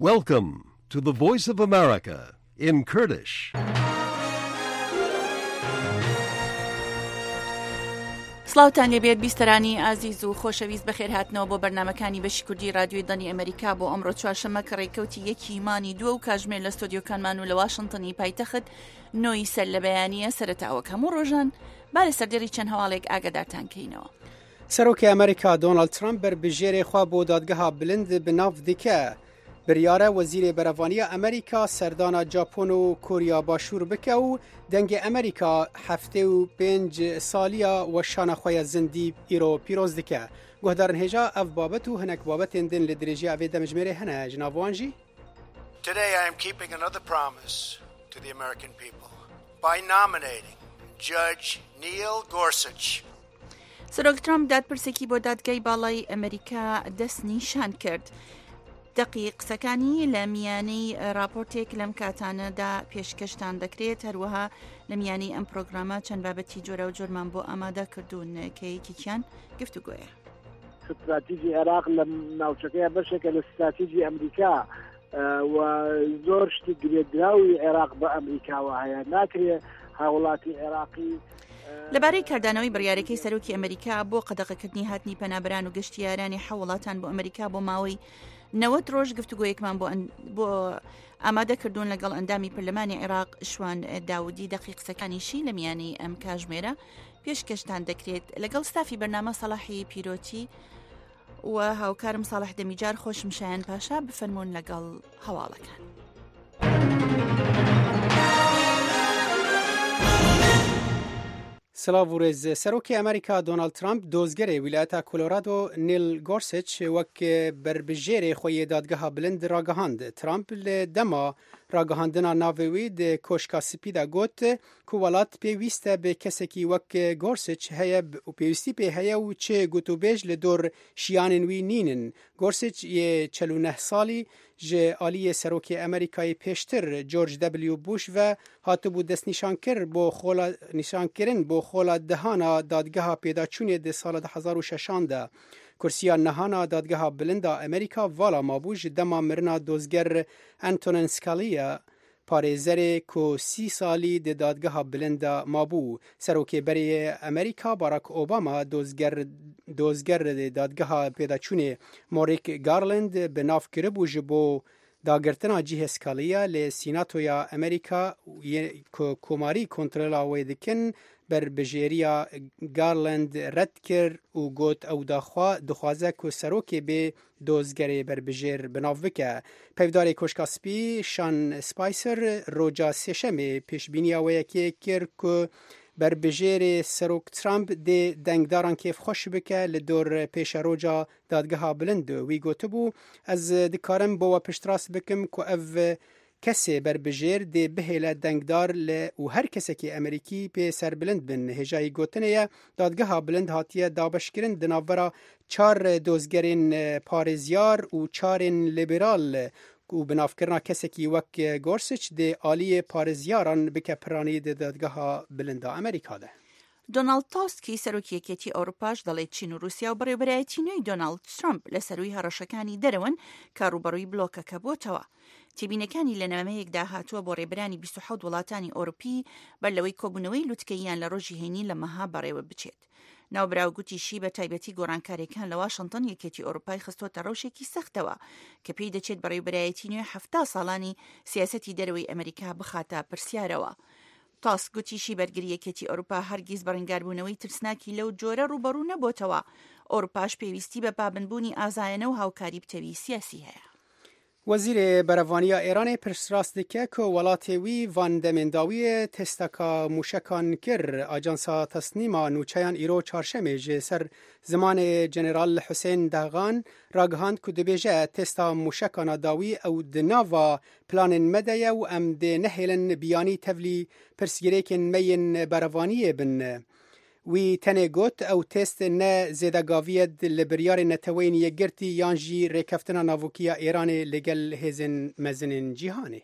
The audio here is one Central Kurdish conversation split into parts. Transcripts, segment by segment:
Welcome to the Voice of America in Kurdish. سڵاوتان لێبێت بیستەرانی ئازیز و خۆشەویست بەخێر هاتنەوە بۆ بەرنامەکانی بەشی کوردی رادیۆی دەنی ئەمریکا بۆ ئەمڕۆ چوارشەممە کە ڕێکەوتی یەکی مانی دووە و کاژمێر لە ستۆدیۆکانمان و لە واشنتنی پایتەخت نۆی سەر لە بەیانیە سەرەتاوە هەموو ڕۆژان با لە سەردێڕی چەند هەواڵێک ئاگادارتان کەینەوە. سەرۆکی ئەمریکا دۆناڵد ترامپ بربژێرێ خوا بۆ دادگەها بلند بناو دیکە بریارە وەزیرێ بەرەڤانیە ئەمریکا سەردانا جاپۆن و کوریا باشوور بکە و دەنگێ ئەمریکا هەفتێ و 5 سالیە وەشانە خۆیە زندی ئیرۆ پیرۆز دکە گۆهدارن هێژا ئەف بابەت و هەنێک بابەتێن دن لە درێژی ئەوێ دەمژمێرێ هەنە ژناڤوانژی. Today I am keeping another promise to the American people by nominating Judge Neil Gorsuch. سەرۆک ترامپ دادپرسێکی بۆ دادگای باڵای ئەمریکا دەست نیشان کرد. دقیق قسەکانی لە میانەی راپۆرتێک لەم کاتانەدا پێشکەشتان دەکرێت، هەروەها لە میانەی ئەم پرۆگرامە چەند بابەتی جۆرە و جۆرمان بۆ ئامادە کردوون کە یەکێکیان گفتوگۆیە. استراتیژی عێراق لە ناوچەکەیە بەشێکە لە استراتیژی ئەمریکا و زۆر شتی گرێدراوی عێراق بە ئەمریکاوە هەیە، ناکرێت هاوڵاتی عێراقی لەبارەی کاردانەوەی بڕیارەکەی سەرۆکی ئەمریکا بۆ قەدەغەکردنی هاتنی پەنابەران و گەشتیارانی حوڵاتان بۆ ئەمریکا بۆ ماوەی 90 ڕۆژ گفتوگۆیەکمان بۆ ئامادە کردوون لەگەڵ ئەندامی پەرلەمانی عێراق شوان داودی. دقیق قسەکانیشی لە میانەی ئەم کاژمێرە پێشکەشتان دەکرێت لەگەڵ ستافی بەرنامە سەلاحی پیرۆتی و هاوکارم ساڵح دەمیجار. خۆشم شایان پاشا، بفەرمونون لەگەڵ هەواڵەکان. سلااو و ڕێز. سەرۆکی ئەمریکا دۆناڵد ترامپ دۆزگەرێ ویلایەتە کۆلۆرادۆ نیل گۆرسچ وەک بربژێرێ خۆی دادگەها بلند ڕاگەهاند. ترامپ لە دەما ڕاگەهاندنا ناوێوی د کۆشکا سپیدا گوت کو وڵات پێویستە بە کەسێکی وەک گۆرسچ هەیە و پێویستی پێ هەیە و چێ گوتوبێژ لە دۆر شیانن وی نینن. گۆرسچ یە 49 ساڵی ji aliyê serokê Amerîkayê pêştir George W. Bush ve hatibû nîşankirin bo xola dehana dadgeha pêdaçûnê di sala 2006 de. Kursiya nehana dadgeha bilinda Amerîka vala mabû ji dema mirina dozger Antonin Scalia parêzerê ku 30 salî di dadgeha bilinda mabû. Serokêberê Amerîka Barack Obama dozger di dadgeha pêdaçûnê Merrick Garland bi nav kiribû ji bo dagirtina cihê Scalia lê Sînatoya Amerîka ku komarî kontrola wê dikin berbijêriya Garland red kir û got ew dixwaze ku serokê bê dozgerê berbijêr bi nav bike. Pevdarê Koşka Spî Sean Spicer roja sêşemê pêşbîniya wê yekê kir ku berbijêrê serok Trump dê dengdaran kêfxweş bike li dor pêşeroja dadgeha bilind. Wî gotibû ez dikarim bo we piştrast bikim ku ev kesê berbijêr dê bihêle dengdar li û her kesekî Amerîkî pê serbilind bin. Hêjayî gotinê ye dadgeha bilind hatiye dabeşkirin di navbera 4 dozgerên parêzyar û 4 liberal û binavkirina kesekî wek Gorsuch dê aliyê parêzyaran bike piranî di dadgeha bilinda Amerîka de. دۆناڵد تاسکی سەرۆکی یەکێتی ئەوروپاش دەڵێت چین و رووسیا و بەڕێوەبەرایەتی نوێی دۆناڵد ترامپ لە سەروی هەڕەشەکانی دەرەوەن کە ڕوبەڕووی بلۆکەکە بۆتەوە. تێبینەکانی لە نامەیەکدا هاتووە بۆ ڕێبەرانی 27 وڵاتانی ئەوروپی بەر لەوەی کۆبوونەوەی لوتکەییان لە ڕۆژی هێنی لە مەها بەڕێوە بچێت. ناوبراوگوتیشی بە تایبەتی گۆڕانکاریەکان لە واشنتن یەکێتی ئەوروپای خستۆتە ڕەوشێکی سەختەوە کە پێی دەچێت بەڕێوەبەرایەتی نوێ 70 ساڵانی سیاسەتی دەرەوەی ئەمریکا بخاتە پرسیارەوە. تاس گوتیشی بەرگری یەکێتی ئەوروپا هەرگیز بەڕێنگاربوونەوەی ترسناکی لەو جۆرە ڕوبەڕوو نەبووتەوە. ئەوروپاش پێویستی بە پابندبوونی ئازایەنە و هاوکاری بتەوی سیاسی هەیە. وەزیرێ بەرەڤانیە ئێرانê pirsrast dike ku welatê wî van demêndawiyê testeka mûşekan kir. Ajansa Tesnîma Nûçeyan îro çarşemê ji ser zimanê Jeneral Hussein Dağan ragihand ku dibêje testa mûşekana dawî ew di nava planên me de ye û em dê nehêlin biyanî tevlî pirsgirêkên me yên berevانiyê bin. Wî tenê got ew test ne zêdegaviyê li biryarê neteweyên yekgirtî yan jî rêkeftina navûkiya Îranê li gel hêzên mezinên cîhanê.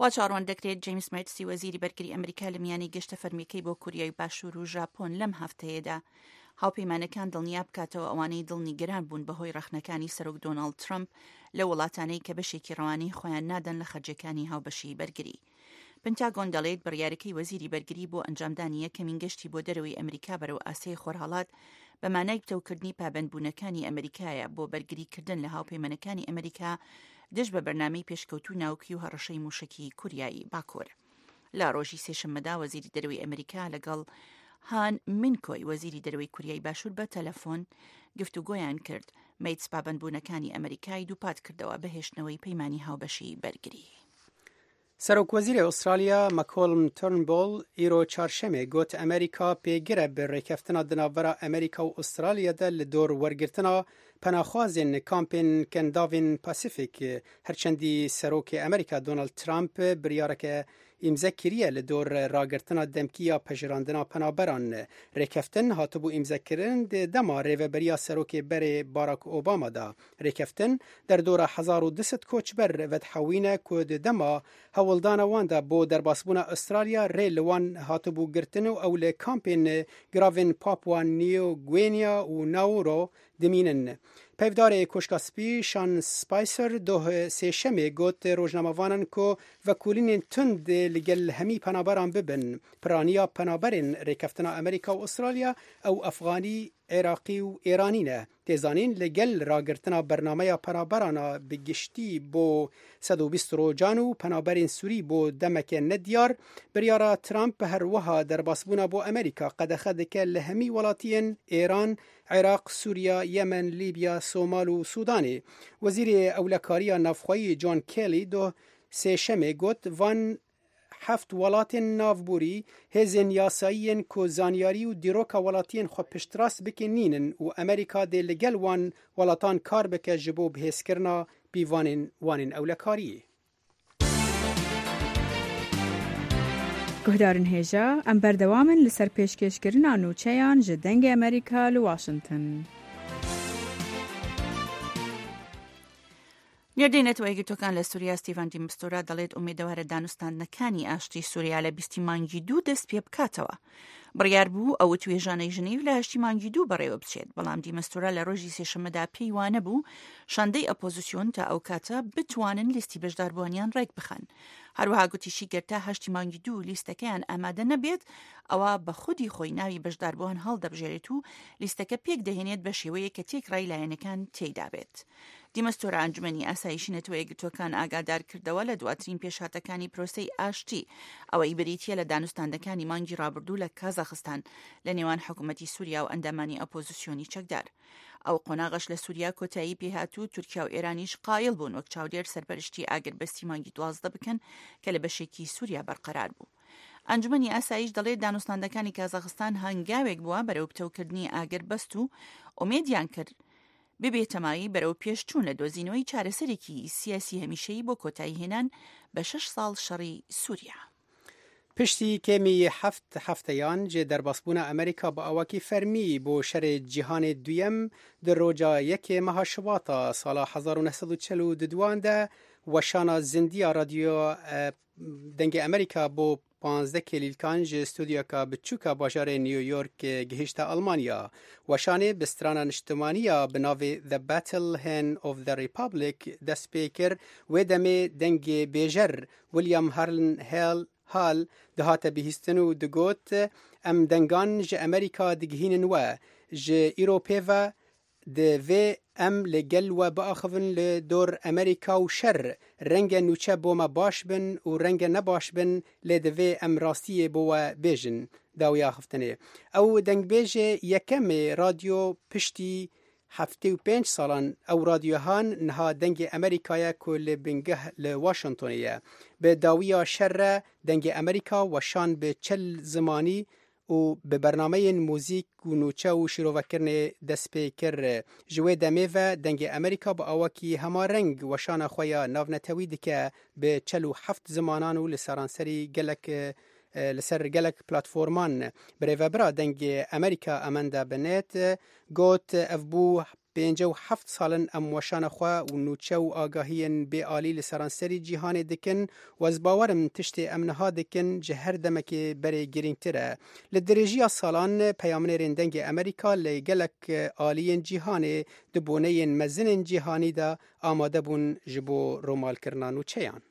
وا چاڕوان دەکرێت جیمس مەتسی وەزیری بەرگری ئەمریکا لە میانی گەشتە فەرمیەکەی بۆ کوریای باشوور و ژاپۆن لەم هەفتەیەدا هاوپەیمانەکان دڵنیا بکاتەوە ئەوانەی دڵنیگران بوون بەهۆی ڕەخنەکانی سەرۆک دۆناڵد ترامپ لە وڵاتانەی کە بەشێکی ڕەوانەی خۆیان نادەن لە خەرجەکانی هاوبەشی بەرگری. پنتاگۆن دەڵێت بڕیارەکەی وەزیری بەرگری بۆ ئەنجامدانی یەکەمین گەشتی بۆ دەرەوەی ئەمریکا بەرەو ئاسیای خۆرهەڵات بە مانای پتەوکردنی پابەندبوونەکانی ئەمریکایە بۆ بەرگریکردن لە هاوپەیمانەکانی ئەمریکا دژ بە بەرنامەی پێشکەوتوو ناوکی و هەڕەشەی موشکی کوریایی باکوور. لە ڕۆژی سێشەممەدا وەزیری دەرەوەی ئەمریکا لەگەڵ هان مینکۆی وەزیری دەرەوەی کوریای باشوور بە تەلەفۆن گفتوگۆیان کرد. مەیتس پابەندبوونەکانی ئەمریکای دووپات کردەوە بەهێشتنەوەی پەیمانی هاوبەشی بەرگری. سەرۆکوەزیرە ئوسترالیا مەکۆلم تورنبۆل ئیرۆ چارشەمێ گوت ئەمریکا پێگرە بە ڕێکەفتنا دناڤەرە ئەمریکا و ئوسترالیادا لە دۆر وەرگرتنا پەناخوازên کامپên کەنداڤên پاسیفیک هەرچەندی سەرۆکی ئەمریکا دۆناڵد ترامپ بریارەکە ئیمزە کریە لە دۆر ڕاگرتنا دەمکیە پەژراندنا پەنابەران. ڕێکەفتن هاتبوو ئیمزەکردن دەما ڕێڤەبەریە سەرۆکی بەرێ باراک ئۆبامادا. ڕێکەفتن دەردۆرە 1200 کۆچبەر ڤەدحەوینە کو دەما هەوڵدانە واندا بۆ دەرباسبوونا ئوسترالیا ڕێ لەوان هاتبوو گرتن و ئەو لە کامپێن گراڤن پاپوا نیو گوێنیا و ناورۆ دمینن. پەیڤدارê کۆشka spî شان سپایسەر دۆه سێشەمê got rojnamavanan ku vekulînên tund li gel hemî penaberan bibin. Piraniya penaberên rêkeftina Amerîka û Avustralya ew Efxanî, Iraqî û Îranî ne. Têzanîn li gel ragirtina bernameya penaberana bi giştî bo 120 rojan û penaberên Sûrî bo demeke nediyar, biryara Trump her wiha derbasbûna bo Amerîka qedexe dike li hemî welatiyên Îran, Iraq, Sûriya, Yemen, Libya, Somal û Sudanê. Wezîrê Ewlekariya Navxwayî John Kelly do sêşemê got van heft welatên navborî hêzên yasayî yên ku zanyarî û dîroka welatiyên xwe piştrast bikinînin û Amerîka dê li gel wan welatan kar bike ji bo bihêzkirina pîvanên wanên ewlekariyê. Guhdarên hêja em berdewamin li ser pêşkêşkirina nûçeyan ji dengê Amerîka li Washington. نێردەینەتەوە یەکگرتوەکان لە سووریا ستیڤان دی مستۆرا دەڵێت ئومێدەوارە دانوستاندنەکانی ئاشتی سووریا لە 20 مانگی 2 دەست پێ بکاتەوە. بڕیار بوو ئەوە توێژانەی ژنیو لە 8 مانگی 2 بەڕێوە بچێت، بەڵام دی مستۆرا لە ڕۆژی سێشەممەدا پێی وانە بوو شاندەی ئەپۆزیسیۆن تا ئەو کاتە بتوانن لیستی بەشداربووانیان ڕێک بخەن. هەروەها گوتیشی گەرتا 8 مانگی 2 لیستەکەیان ئامادە نەبێت ئەوە بە خودی خۆی ناوی بەشداربووان هەڵدەبژێرێت و لیستەکە پێک دەهێنێت بە شێوەیە کە تێکڕای لایەنەکان تێیدا بێت. دیمەستۆرە ئەنجومەنی ئاسایشی نەتەوە یەکگرتوەکان ئاگادار کردەوە لە دواترین پێشهاتەکانی پرۆسەی ئاشتی ئەوەی بریتیە لە دانوستاندەکانی مانگی ڕابردوو لە کازاخستان لە نێوان حکوومەتی سووریا و ئەندامانی ئۆپۆزیسیۆنی چەکدار. ئەو قۆناغەش لە سووریا کۆتایی پێهاتوو تورکیا و ئێرانیش قایل بوون وەک چاودێر سەرپەرشتی ئاگربەستی مانگی 12 بکەن کە لە بەشێکی سووریا بەرقەرار بوو. ئەنجومەنی ئاسایش دەڵێت دانوستاندەکانی کازاخستان هەنگاوێک بووە بەرەو پتەوکردنی ئاگربەست و ئومێدیان کرد ببێتەمایی بەرەو پێشچوون لە دۆزینەوەی چارەسەرێکی سیاسی هەمیشەیی بۆ کۆتایی هێنان بە 6 ساڵ شەڕی سووریا. پشتی کێمی هەفتەیان جێ دەرباسبوونا ئەمریکا بە ئەوەکی فەرمی بۆ شەرێ جیهانê دویەم di roja yekê meha şibata sala 1942 de weşana zindiya radyo dengê Amerîka bo 15 kelîlkan ji stûdyoka biçûka bajarê New York gihîşte Almanya. Weşanê bi strana niştimaniya bi navê The Battle Hen of the Republic dest pê kir. Wê demê dengê bêjer William Hall dihate bihîstin û digot em dengan ji Amerîka digihînin we ji Îropê ve di vê em li gel we biaxivin li dor Amerîka û şer renge nûçe bo me baş bin û renge nebaş bin lê di vê em rastiyê bo we bêjin dawiya xiftinê. Ew dengbêjê yekemê radyo piştî 75 salan ew radyohan niha dengê Amerîkaya ku li bingeh li Washingtonê ye. Bi dawiya şer re dengê Amerîka weşan bi çil zimanî û bi bernameyên mûzîk û nûçe û şîrovekirinê dest pê kir. Ji wê demê ve dengê Amerîka bi awakî hemareng weşana xwe ya navnetewî dike bi 47 zimanan û li seranserî gelek li ser gelek platforman. Birêvebira dengê Amerîka Amanda Bennett got ev bû 57 ساڵن ئەم وەشانەخوا و نوچە و ئاگاهیên بێئالی li seranserî cîhanê dikin و ez bawerim tiştê em niha dikin ji her demekê berê girîngtir e. Li dirêjiya salan peyamnêrên dengê Amerîka lê gelek aliyên cîhanê di boneyên mezinên cîhanî de amade bûn ji bo romalkirina nûçeyan.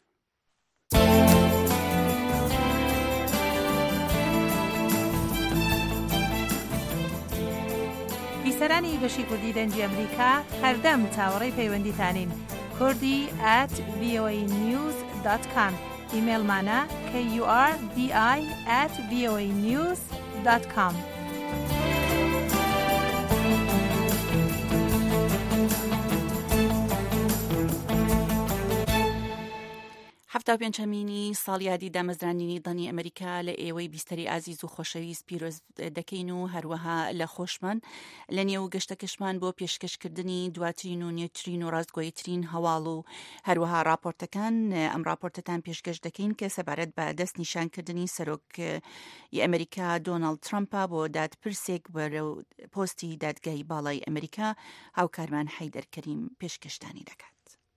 بیسەرانی گەشتی کوردی دەنگی ئەمریکا هەردەم چاوەڕێی پەیوەندیتانین kurdi@voanews.com ئیمێلمانە kurdi@voanews.com. هەفتا پێنجەمینی ساڵیادی دامەزرانینی دڵنی ئەمریکا لە ئێوەی بیستەری ئازیز و خۆشەویست پیرۆز دەکەین و هەروەها لە خۆشمان لە نێو گەشتەکەشمان بۆ پێشکەشکردنی دواترین و نوێترین و ڕاستگۆیترین هەواڵ و هەروەها راپۆرتەکان ئەم راپۆرتەتان پێشکەش دەکەین کە سەبارەت بە دەست نیشانکردنی سەرۆکی ئەمریکا دۆناڵد ترامپە بۆ دادپرسێک بەرەو پۆستی دادگای باڵای ئەمریکا هاوکارمان حەیدەر کەریم پێشکەشتانی دەکات.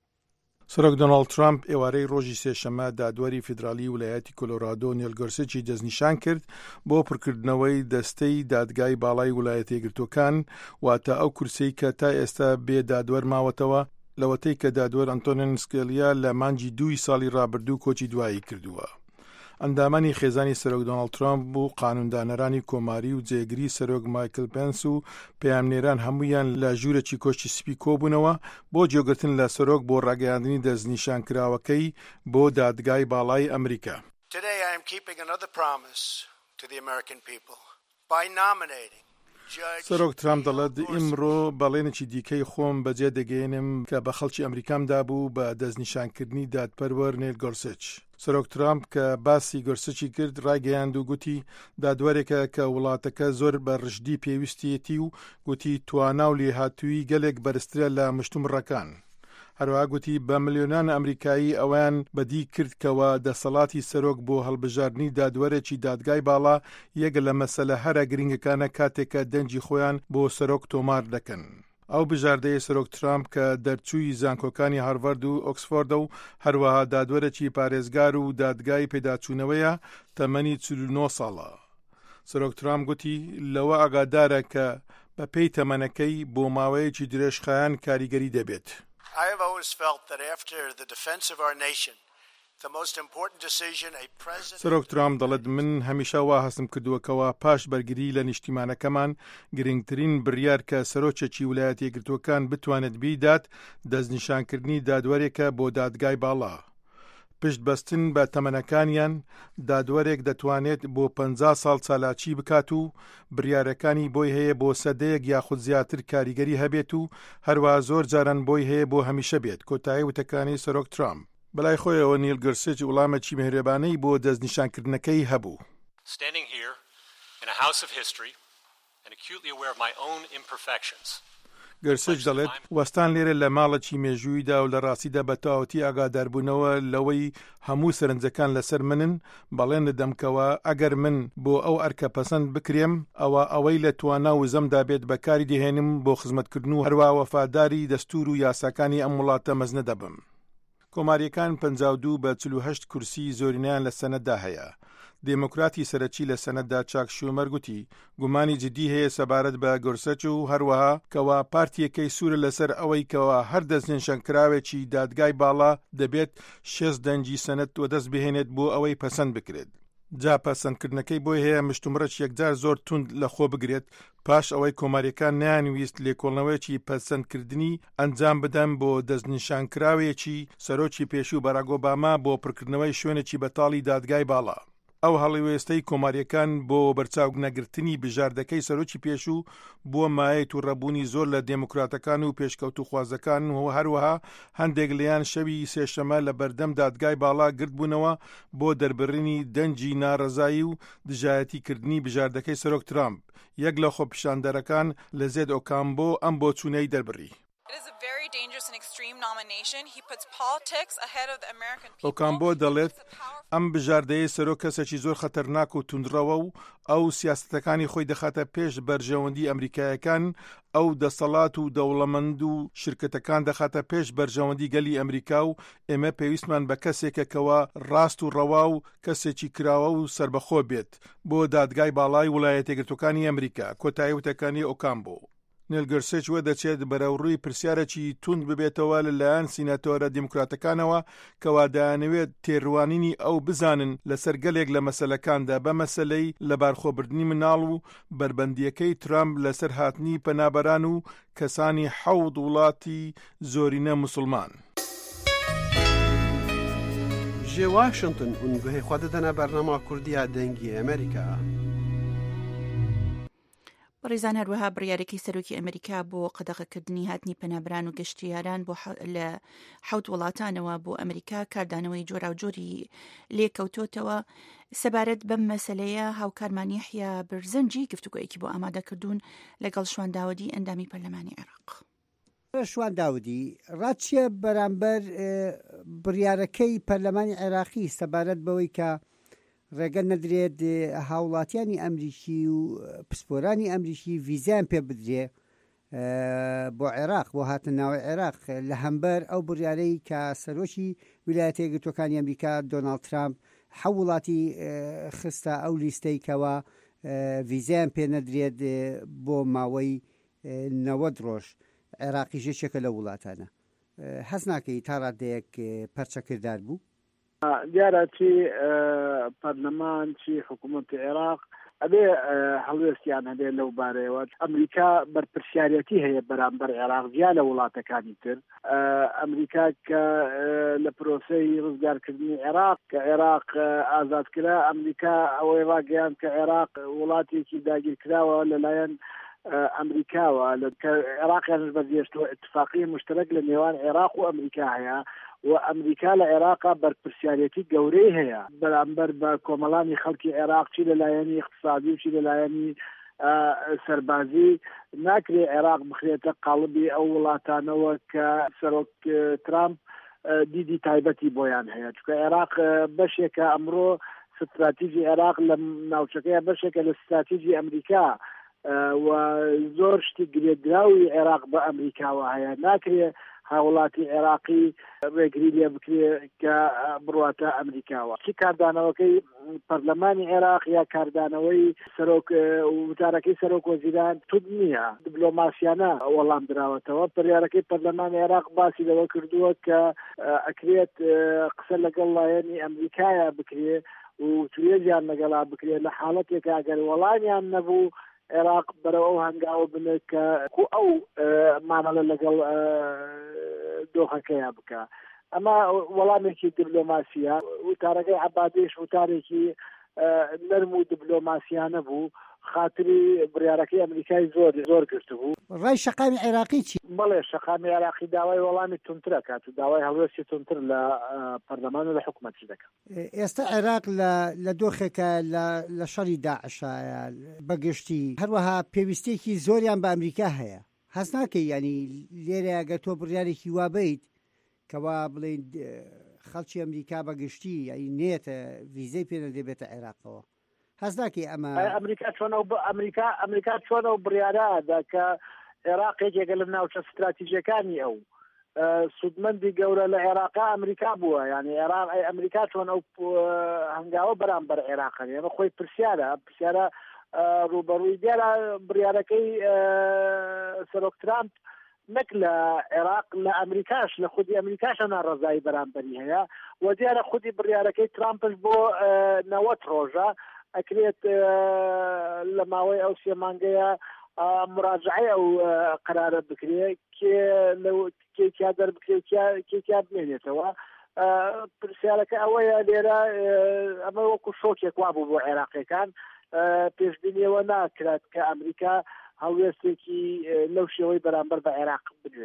سەرۆک دۆناڵد ترامپ ئێوارەی ڕۆژی سێشەمە دادوەری فیدرالی ویلایەتی کۆلۆرادۆ نیل گۆرسچی دەستنیشان کرد بۆ پڕکردنەوەی دەستەی دادگای باڵای ویلایەتە یەکگرتووەکان واتە ئەو کورسەی کە تا ئێستا بێ دادوەر ماوەتەوە لەوەتەی کە دادوەر ئەنتۆنیۆ سکالیا لە مانگی 2 ساڵی ڕابردوو کۆچی دوایی کردووە. ئەندامانی خێزانی سەرۆک دۆناڵد ترامپ و قانوندانەرانی کۆماری و جێگری سەرۆک مایکل پێنس و پەیامنێران هەمویان لە ژوورێکی کۆشتی سپی کۆبوونەوە بۆ جێگرتن لە سەرۆک بۆ ڕاگەیاندنی دەستنیشانکراوەکەی بۆ دادگای باڵای ئەمریکا. Today I am keeping another promise to the American people by nominating سەرۆک ترامپ دەڵێت ئیمڕۆ بەڵێنێکی دیکەی خۆم بەجێ دەگەێنم کە بە خەڵکی ئەمریکامدا بوو بە دەستنیشانکردنی دادپەروەر نیل گۆرسچ. سەرۆک ترامپ کە باسی گۆرسچی کرد ڕایگەیاند و گوتی دادوەرێکە کە وڵاتەکە زۆر بە ڕژدی پێویستیەتی و گوتی توانا و لێهاتووی گەلێک بەرزترە لە مشتومڕەکان. هەروەها گوتی بە ملیۆنان ئەمریکایی ئەویان بەدی کرد کەوە دەسەڵاتی سەرۆک بۆ هەڵبژاردننی دادوەرێکی دادگای باڵا یەک لە مەسەلە هەرە گرنگەکانە کاتێکە دەنجی خۆیان بۆ سەرۆک تۆمار دەکەن. ئەو بژاردەیە سەرۆک ترامپ کە دەرچووی زانکۆکانی هارڤارد و ئۆکسفۆردە و هەروەها دادوەرێکی پارێزگار و دادگای پێداچوونەوەیە تەمەنی 49 ساڵە. سەرۆک ترامپ گوتی لەوە ئاگادارە کە بە پێی تەمەنەکەی بۆ ماوەیەکی درێژخایان کاریگەری دەبێت. I have always felt that after the defense of our nation, the most important decision a president... سەرۆک ترامپ دەڵێت من هەمیشە وا هەستم کردووەکەوە پاش بەرگری لە نیشتیمانەکەمان گرنگترین بڕیار کە سەرۆکێکی ویلایەتە یەکگرتووەکان بتوانێت بیدات دەستنیشانکردنی دادوەرێکە بۆ دادگای باڵا. پشت بەستن بە تەمەنەکانیان دادوەرێک دەتوانێت بۆ 50 ساڵ چالاکی بکات و بڕیارەکانی بۆی هەیە بۆ سەدەیەک یاخود زیاتر کاریگەری هەبێت و هەروە زۆر جاران بۆی هەیە بۆ هەمیشە بێت. کۆتایی وتەکانی سەرۆک ترامپ. بەلای خۆیەوە نیل گۆرسچ وڵامێکی مهرێبانەی بۆ دەستنیشانکردنەکەی هەبوو. Standing here in a house of history and acutely aware of my own imperfections. گۆرسچ دەڵێت وەستان لێرە لە ماڵێکی مێژوویدا و لە ڕاستیدا بە تەواوەتی ئاگاداربوونەوە لەوەی هەموو سەرنجەکان لەسەر منن بەڵێن دەدەمکەوە ئەگەر من بۆ ئەو ئەرکە پەسەند بکرێم ئەوەی لە توانا و زەمدا بێت بەکاری دەهێنم بۆ خزمەتکردن و هەروە وەفاداری دەستور و یاساکانی ئەم وڵاتە مەزنە دەبم. کۆماریەکان 52 بە 48 کورسی زۆرینیان لە سەنەتدا هەیە. دموکراتی سەرەکی لە سەنەتدا چاک شومەر گوتی گومانی جدی هەیە سەبارەت بە گۆرسچ و هەروەها کەوا پارتیەکەی سوورە لەسەر ئەوەی کەوا هەر دەستنیشانکراوێکی دادگای باڵا دەبێت 6 دەنجی سەنەت وەدەست بهێنێت بۆ ئەوەی پەسەند بکرێت. جا پەسەندکردنەکەی بۆی هەیە مشتومڕەش یەکجار زۆر توند لە خۆ بگرێت پاش ئەوەی کۆماریەکان نیانویست لێکۆڵنەوەیەکی پەسەندکردنی ئەنجام بدەن بۆ دەستنیشانکراوێکی سەرۆکی پێشوو باراک ئۆباما بۆ پڕکردنەوەی شوێنێکی بەتاڵی دادگای باڵا. ئەو هەڵیوێستەی کۆماریەکان بۆ بەرچاو نەگرتنی بژاردەکەی سەرۆکی پێشوو بووە مایە تووڕەبوونی زۆر لە دموکراتەکان و پێشکەوتو خوازەکان و هەروەها هەندێک لەیان شەوی سێشەمە لە بەردەم دادگای باڵا گرت بوونەوە بۆ دەربڕینی دەنجی ناڕەزایی و دژایەتیکردنی بژاردەکەی سەرۆک ترامپ. یەک لە خۆپیشاندەرەکان لە زێد ئۆکامبۆ ئەم بۆچوونەی دەربڕی. It is a very ئۆکامبۆ دەڵێت ئەم بژاردەیە سەرۆک کەسێکی زۆر خەتەرناک و توندڕەوە و ئەو سیاسەتەکانی خۆی دەخاتە پێش بەرژەوەندی ئەمریکایەکان، ئەو دەسەڵات و دەوڵەمەند و شرکتەکان دەخاتە پێش بەرژەوەندی گەلی ئەمریکا و ئێمە پێویستمان بە کەسێکەکەوە ڕاست و ڕەوا و کەسێکی کراوە و سربەخۆ بێت بۆ دادگای باڵای ویلایەتە یەکگرتووەکانی ئەمریکا. کۆتایی وتەکانی ئۆکامبۆ. نیل گەرسێچ وە دەچێت بەرەوڕووی پرسیارێکی توند ببێتەوە لەلایەن سیناتۆرە دیموکراتەکانەوە کەوا دەیانەوێت تێڕوانینی ئەو بزانن لەسەر گەلێک لە مەسەلەکاندا بە مەسەلەی لەبارخۆبردنی مناڵ و بربەندیەکەی ترامپ لەسەر هاتنی پەنابەران و کەسانی 7 وڵاتی زۆرینە موسڵمان. جێ واشنگتن اونگوهی خوا دەدەنە بەرنامە کوردیە دەنگی ئەمریکا. ڕێزان هەروەها بڕیارێکی سەرۆکی ئەمریکا بۆ قەدەغەکردنی هاتنی پەنابران و گەشتیاران بۆ لە 7 وڵاتانەوە بۆ ئەمریکا کاردانەوەی جۆراوجۆری لێکەوتۆتەوە. سەبارەت بەم مەسەلەیە هاوکارمانی یحیا برزەنجی گفتوگۆیەکی بۆ ئامادەکردوون لەگەڵ شوان داودی ئەندامی پەرلەمانی عێراق. شوان داودی ڕاتچیە بەرامبەر بڕیارەکەی پەرلەمانی عێراقی سەبارەت بەوەی کە ڕێگە نەدرێت هاوڵاتیانی ئەمریکی و پسپۆرانی ئەمریکی ڤیزیان پێ بدرێ بۆ عێراق بۆ هاتن ناوی عێراق لە هەمبەر ئەو بڕیارەی کە سەرۆکی ویلایەتە یەکگرتووەکانی ئەمریکا دۆناڵد ترامپ وڵاتی خستە ئەو لیستەی کەوە ڤیزیان پێ نەدرێت بۆ ماوەی 90 ڕۆژ. عێراقی ژێچێکە لە وڵاتانە. حەز ناکەی تا ڕادەیەک پەرچەکردار بوو؟ دیارە چی پەرلەمان چی حکوومەتی عێراق ئەبێ هەڵوێستیان هەبێ لەو بارەیەوە. ئەمریکا بەرپرسیارەتی هەیە بەرامبەر عێراق جیا لە وڵاتەکانی تر. ئەمریکا کە لە پرۆسەی ڕزگارکردنی عێراق کە عێراق ئازادکرا، ئەمریکا ئەوەی ڕاگەیان کە عێراق وڵاتێکی داگیرکراوە لەلایەن ئەمریکاوە کە عێراقیانش بەزیێشتەوە اتفاقی مشترک لە نێوان عێراق و ئەمریکا هەیە و ئەمریکا لە عێراقا بەرپرسیارەتی گەورەی هەیە بەرامبەر بە کۆمەڵانی خەڵکی عێراق، چی لەلایەنی اقتصادی و چی لەلایەنی سەربازی. ناکرێ عێراق بخرێتە قاڵبی ئەو وڵاتانەوە کە سەرۆک ترامپ دیدی تایبەتی بۆیان هەیە، چونکە عێراق بەشێکە ئەمڕۆ ستراتیژی عێراق لە ناوچەکەیە بەشێکە لە ستراتیژی ئەمریکا و زۆر شتی گرێدراوی عێراق بە ئەمریکاوە هەیە. ناکرێ هاوڵاتی عێراقی ڕێگری لێ بکرێ کە بڕواتە ئەمریکاوە. چی کاردانەوەکەی پەرلەمانی عێراق یا کاردانەوەی وتارەکەی سەرۆک وەزیران تود نییە، دیبلۆماسیانە وەڵام دراوەتەوە. بڕیارەکەی پەرلەمانی عێراق باسی لەوە کردووە کە ئەکرێت قسە لەگەڵ لایەنی ئەمریکایە بکرێ و توێژیان لەگەڵا بکرێت لە حاڵەتێک ئەگەر وەڵامیان نەبوو عێراق بەرەوە ئەو هەنگاوە بنێت کە ئەو مامەڵە لەگەڵ دۆخەکەیە بکە. ئەمە وەڵامێکی دیبلۆماسیە. وتارەکەی عەبادیش وتارێکی نەرم و دیبلۆماسیانە بوو، خاتری بڕیارەکەی ئەمریکای زۆر گرتو بوو. ڕای شەقامی عێراقی چی؟ بەڵێ شەقامی عێراقی داوای وەڵامی تونترە کات و داوای هەڵوێستی تونتر لە پەرلەمان و لە حکوومەتی دەکات. ئێستا عێراق لە دۆخێکە لە شەڕی داعشایە بەگشتی، هەروەها پێویستێکی زۆریان بە ئەمریکا هەیە. حەز ناکەی ینی لێرە ئەگەر تۆ بڕیارێکی وابیت کەوا بڵێن خەڵکی ئەمریکا بەگشتی نێتە ڤیزەی پێ نەدەبێتە عێراقەوە، حەز ناکەی ئەمە ئەمریکا چۆنە و بڕیارەدا کە عێراق یەکێکە لە ناوچە استراتیژیەکانی ئەو سودمەندی گەورە لە عێراقا ئەمریکا بووە. یعنی ئەمریکا چۆن ئەو هەنگاوە بەرامبەر عێراقن، ئێمە خۆی پرسیارە ڕوبەڕووی دیارە بڕیارەکەی سەرۆک ترامپ نەک لە عێراق لە ئەمریکاش لە خودی ئەمریکاش ناڕەزایی بەرامبەری هەیە و دیارە خودی بڕیارەکەی ترامپش بۆ 90 ڕۆژە ئەکرێت لە ماوەی ئەو 3 مانگەیە مراجعه ئەو قرارە بکرێ کێکیا دەربکرێ کێکیا بمێنێتەوە. پرسیارەکە ئەوەیە لێرە ئەمە وەکو شۆکێک وا بوو بۆ عێراقیەکان، پێشبینیەوە ناکرێت کە ئەمریکا هەڵوێستێکی لەو شێوەی بەرامبەر بە عێراق بدوێنێت.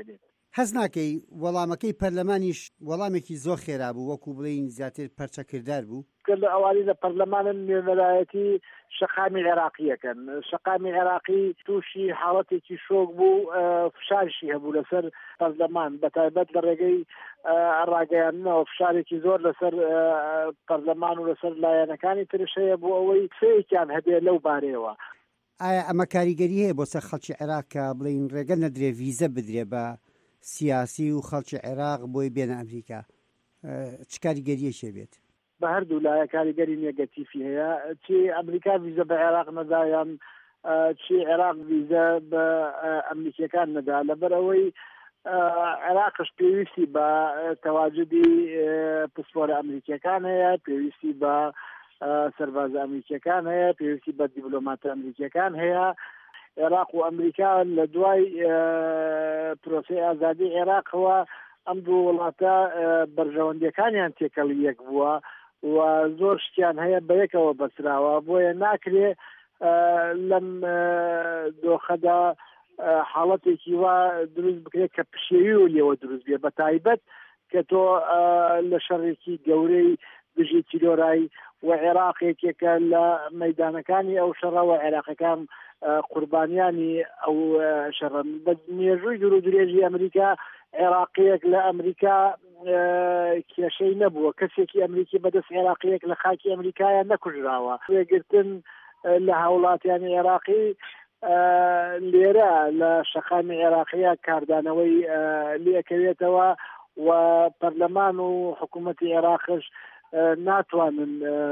هەز ناکەی وەڵامەکەی پەرلەمانیش وەڵامێکی زۆر خێرا بوو وەکو بڵین زیاتر پەرچەکردار بوو لە ئەوانی لە پەرلەمانن نوێنەرایەتی شەقامی عێراقیەکەن شەقامی عێراقی تووشی حاڵەتێکی شۆک بوو فشارشی هەبوو لەسەر پەرلەمان بەتایبەت لە ڕێگەی ڕاگەیاندنەوە فشارێکی زۆر لەسەر پەرلەمان و لەسەر لایەنەکانی ترش هەیە بۆ ئەوەی سەیەکیان هەبێ لەو بارەیەوە. ئایا ئەمە کاریگەری هەیە بۆ سەر خەڵکی عێراق کە بڵین ڕێگە نەدرێ ڤیزە بدرێ بە سیاسی و خەڵکی عێراق بۆی بێنە ئەمریکا چ کاریگەریەکێ بێت؟ بە هەردوو لایە کاریگەری نێگەتیفی هەیە چی ئەمریکا ڤیزە بە عێراق نەدایان چی عێراق ڤیزە بە ئەمریکیەکان نەدا لەبەرەوەی عێراقش پێویستی بە تەواجدی پسپۆرە ئەمریکیەکان هەیە پێویستی بە سەرباز ئەمریکیەکان هەیە پێویستی بە دیبلۆماتە ئەمریکیەکان هەیە عێراق و ئەمریکا لە دوای پرۆسەی ئازادی عێراقەوە ئەم دوو وڵاتە بەرژەوەندیەکانیان تێکەڵ یەک بووە و زۆر شتیان هەیە بە یەکەوە بەسراوە بۆیە ناکرێ لەم دۆخەدا حاڵەتێکی وا دروست بکرێت کە پشێوی و لێوە دروست بێ بە تایبەت کە تۆ لە شەڕێکی گەورەی دژی تیرۆرایی و عێراقێکێکە لە مەیدانەکانی ئەو شەڕەوە عێراقەکان قوربانیانی ئەو شەڕن بە مێژووی دوور و درێژی ئەمریکا عێراقیەک لە ئەمریکا کێشەی نەبووە کەسێکی ئەمریکی بەدەست عێراقیەک لە خاکی ئەمریکایە نەکوژراوە وێگرتن لە هاوڵاتیانی عێراقی لێرە لە شەقامی عێراقیە کاردانەوەی لێکەوێتەوە و پەرلەمان و حکوومەتی عێراقش ناتوانن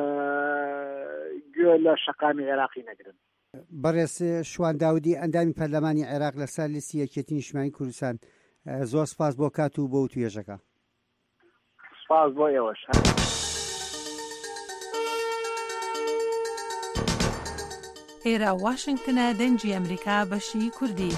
گوێ لە شەقامی عێراقی نەگرن. بەڕێز شوان داودی ئەندامی پەرلەمانی عێراق لەسەر لیستی یەکێتی نیشتیمانی کوردستان زۆر سپاس بۆ کات و بۆ توێژەکە. سپاس بۆ ئێوەش. ئێرە واشنگتنە دەنگی ئەمریکا بەشی کوردی.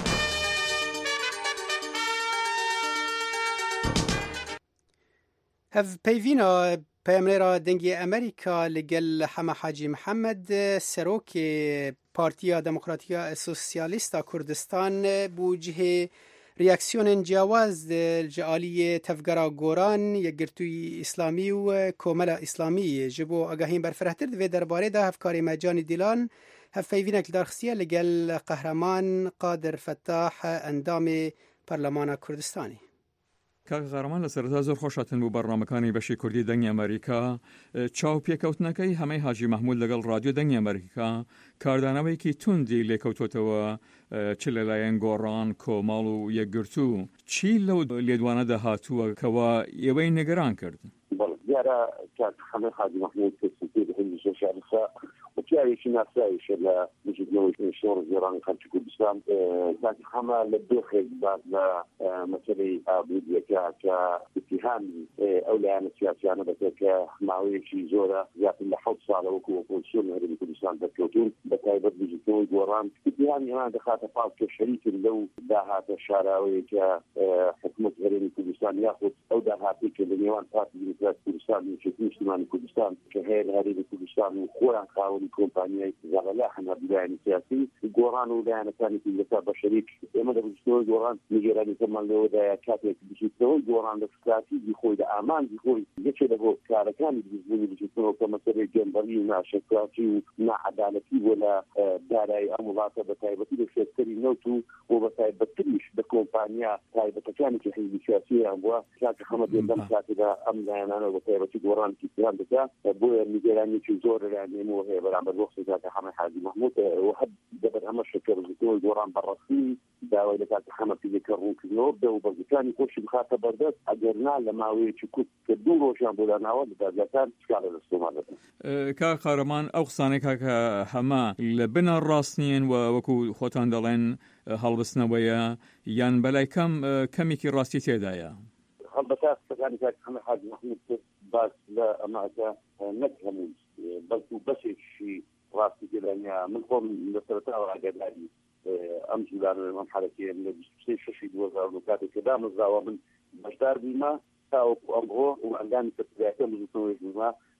هەڤپەیڤینە پەیامنێرا دەنگی ئەمریکا لەگەل حەمە حاجی محەممەد سەرۆکێ پارتیا دەموکراتیە سۆسیالیستا کوردستان بوو جهێ ریاکسیۆنên جیاواز ji aliyê tevgera goran yekgirtûyî îslamî û komela îslamî ji bo agahîn berfirehtir divê derbarê de hevkarê me Canî Dîlan hevpeyvînek li darxistiye li gel qehreman Qadir Fettah endamê Parlemana Kurdistanê. کاک قەهرەمان لە سەرەتا زۆر خۆشاتن بوو بەڕنامەکانی بەشی کوردی دەنگی ئەمریکا چاو پێکەوتنەکەی هەمەی حاجی مەحموود لەگەڵ رادیۆ دەنگی ئەمریکا کاردانەوەیەکی توندی لێکەوتوتەوە چ لەلایەن گۆڕان کۆماڵ و یەکگرتوو چی لەو لێدوانەدا هاتووە کەوا ئێوەی نیگەران کرد؟ دیارە کاک حەمە حاجی مەحموود کەسێکی هەندی سۆسیالیستە وتیارێکی ناساییشە لە وجودنەوەی شۆڕ گێڕانی خەڵکی کوردستان کاک حەمە لە دۆخێک بات لە مەسەلەی ئابوودیەکە کە اتهامی ئەو لایەنە سیاسیانە دەکرێت کە ماوەیەکی زۆرە زیاتر لە 7 ساڵە وەکو ئۆپۆزیسیۆن هەرێمی کوردستان دەکەوتون بەتایبەت وجودنەوەی گۆڕان اتهامی ئەوان دەخاتە پاڵ کە شەریکن لەو داهاتە شاراوەیە کە حکوومەت هەرێمی کوردستان یاخود ئەو داهاتی کە لە نێوان پارتی دیموکراتی کوردستان و یەکێتی نیشتیمانی کوردستان کە هەیە لە هەرێمی کوردستان و خۆیان خاوەنی کۆمپانیای زەغەلا هەنابیلایانی سیاسی گۆڕان و لایەنەکانی کوردستان بە شەریک ئێمە لە وجودنەوەی گۆڕان نیگەرانیەکەمان لەوەدایە کاتێک بچیتەوەی گۆڕان لە استراتیژی خۆی لە ئامانجی خۆی یەکێ لە بۆ کارەکانی دروستبوونی بچیتەوە کە مەسەلەی گەندەڵی و ناشەکراتی و نەعەدالەتی بۆ لە دارایی ئەم وڵاتە بە تایبەتی لە شێتکەری نەوت و بە تایبەتتریش بە کۆمپانیا تایبەتەکانی کە حیزبی سیاسییان بووە کاکە حەمە دێدەم کاتێدا ئەم لایەنانە بە تایبەتی گۆڕان کیسیان دەکات بۆیە نیگەرانیەکی زۆر لایەنێنەوە هەیە بەرامبەر وەختی کاکە حەمە حاجی مەحموود وهەب دەبەر ئەمە شەکەرزیتەوەی گۆڕان بەڕەسمی داوای لە کاکە حەمە پیلەکە ڕوونکردنەوە بدە و بەرزەکانی خۆشی بخاتە بەردەست ئەگەرنا لە ماوەیەکی کوت کە 2 ڕۆژیان بۆ داناوە لە دادگاکان چکارە دەستۆمان دەکەن. کاک قەهرەمان ئەو قسانەی کاکە حەمە لە بنە ڕاست نیین و وەکو خۆتان دەڵێن هەڵبستنەوەیە یان بەلای کەمێکی ڕاستی تێدایە؟ هەڵبەتە قسەکانی کاکە حەمە حاجی مەحموود باس لە ئەماکە نەک هەموو بەڵکو بەشێکی ڕاستی تێدانیا من خۆم لە سەرەتاوە ئاگاداری ئەم جولانە ئەم حەرەکەیە لە 26 2009 کاتێک کە دامەزراوە من بەشدار بوویمە تاوەکو ئەمڕۆ و ئەندامی سەرکردایەکە مزوتەوەی بوومە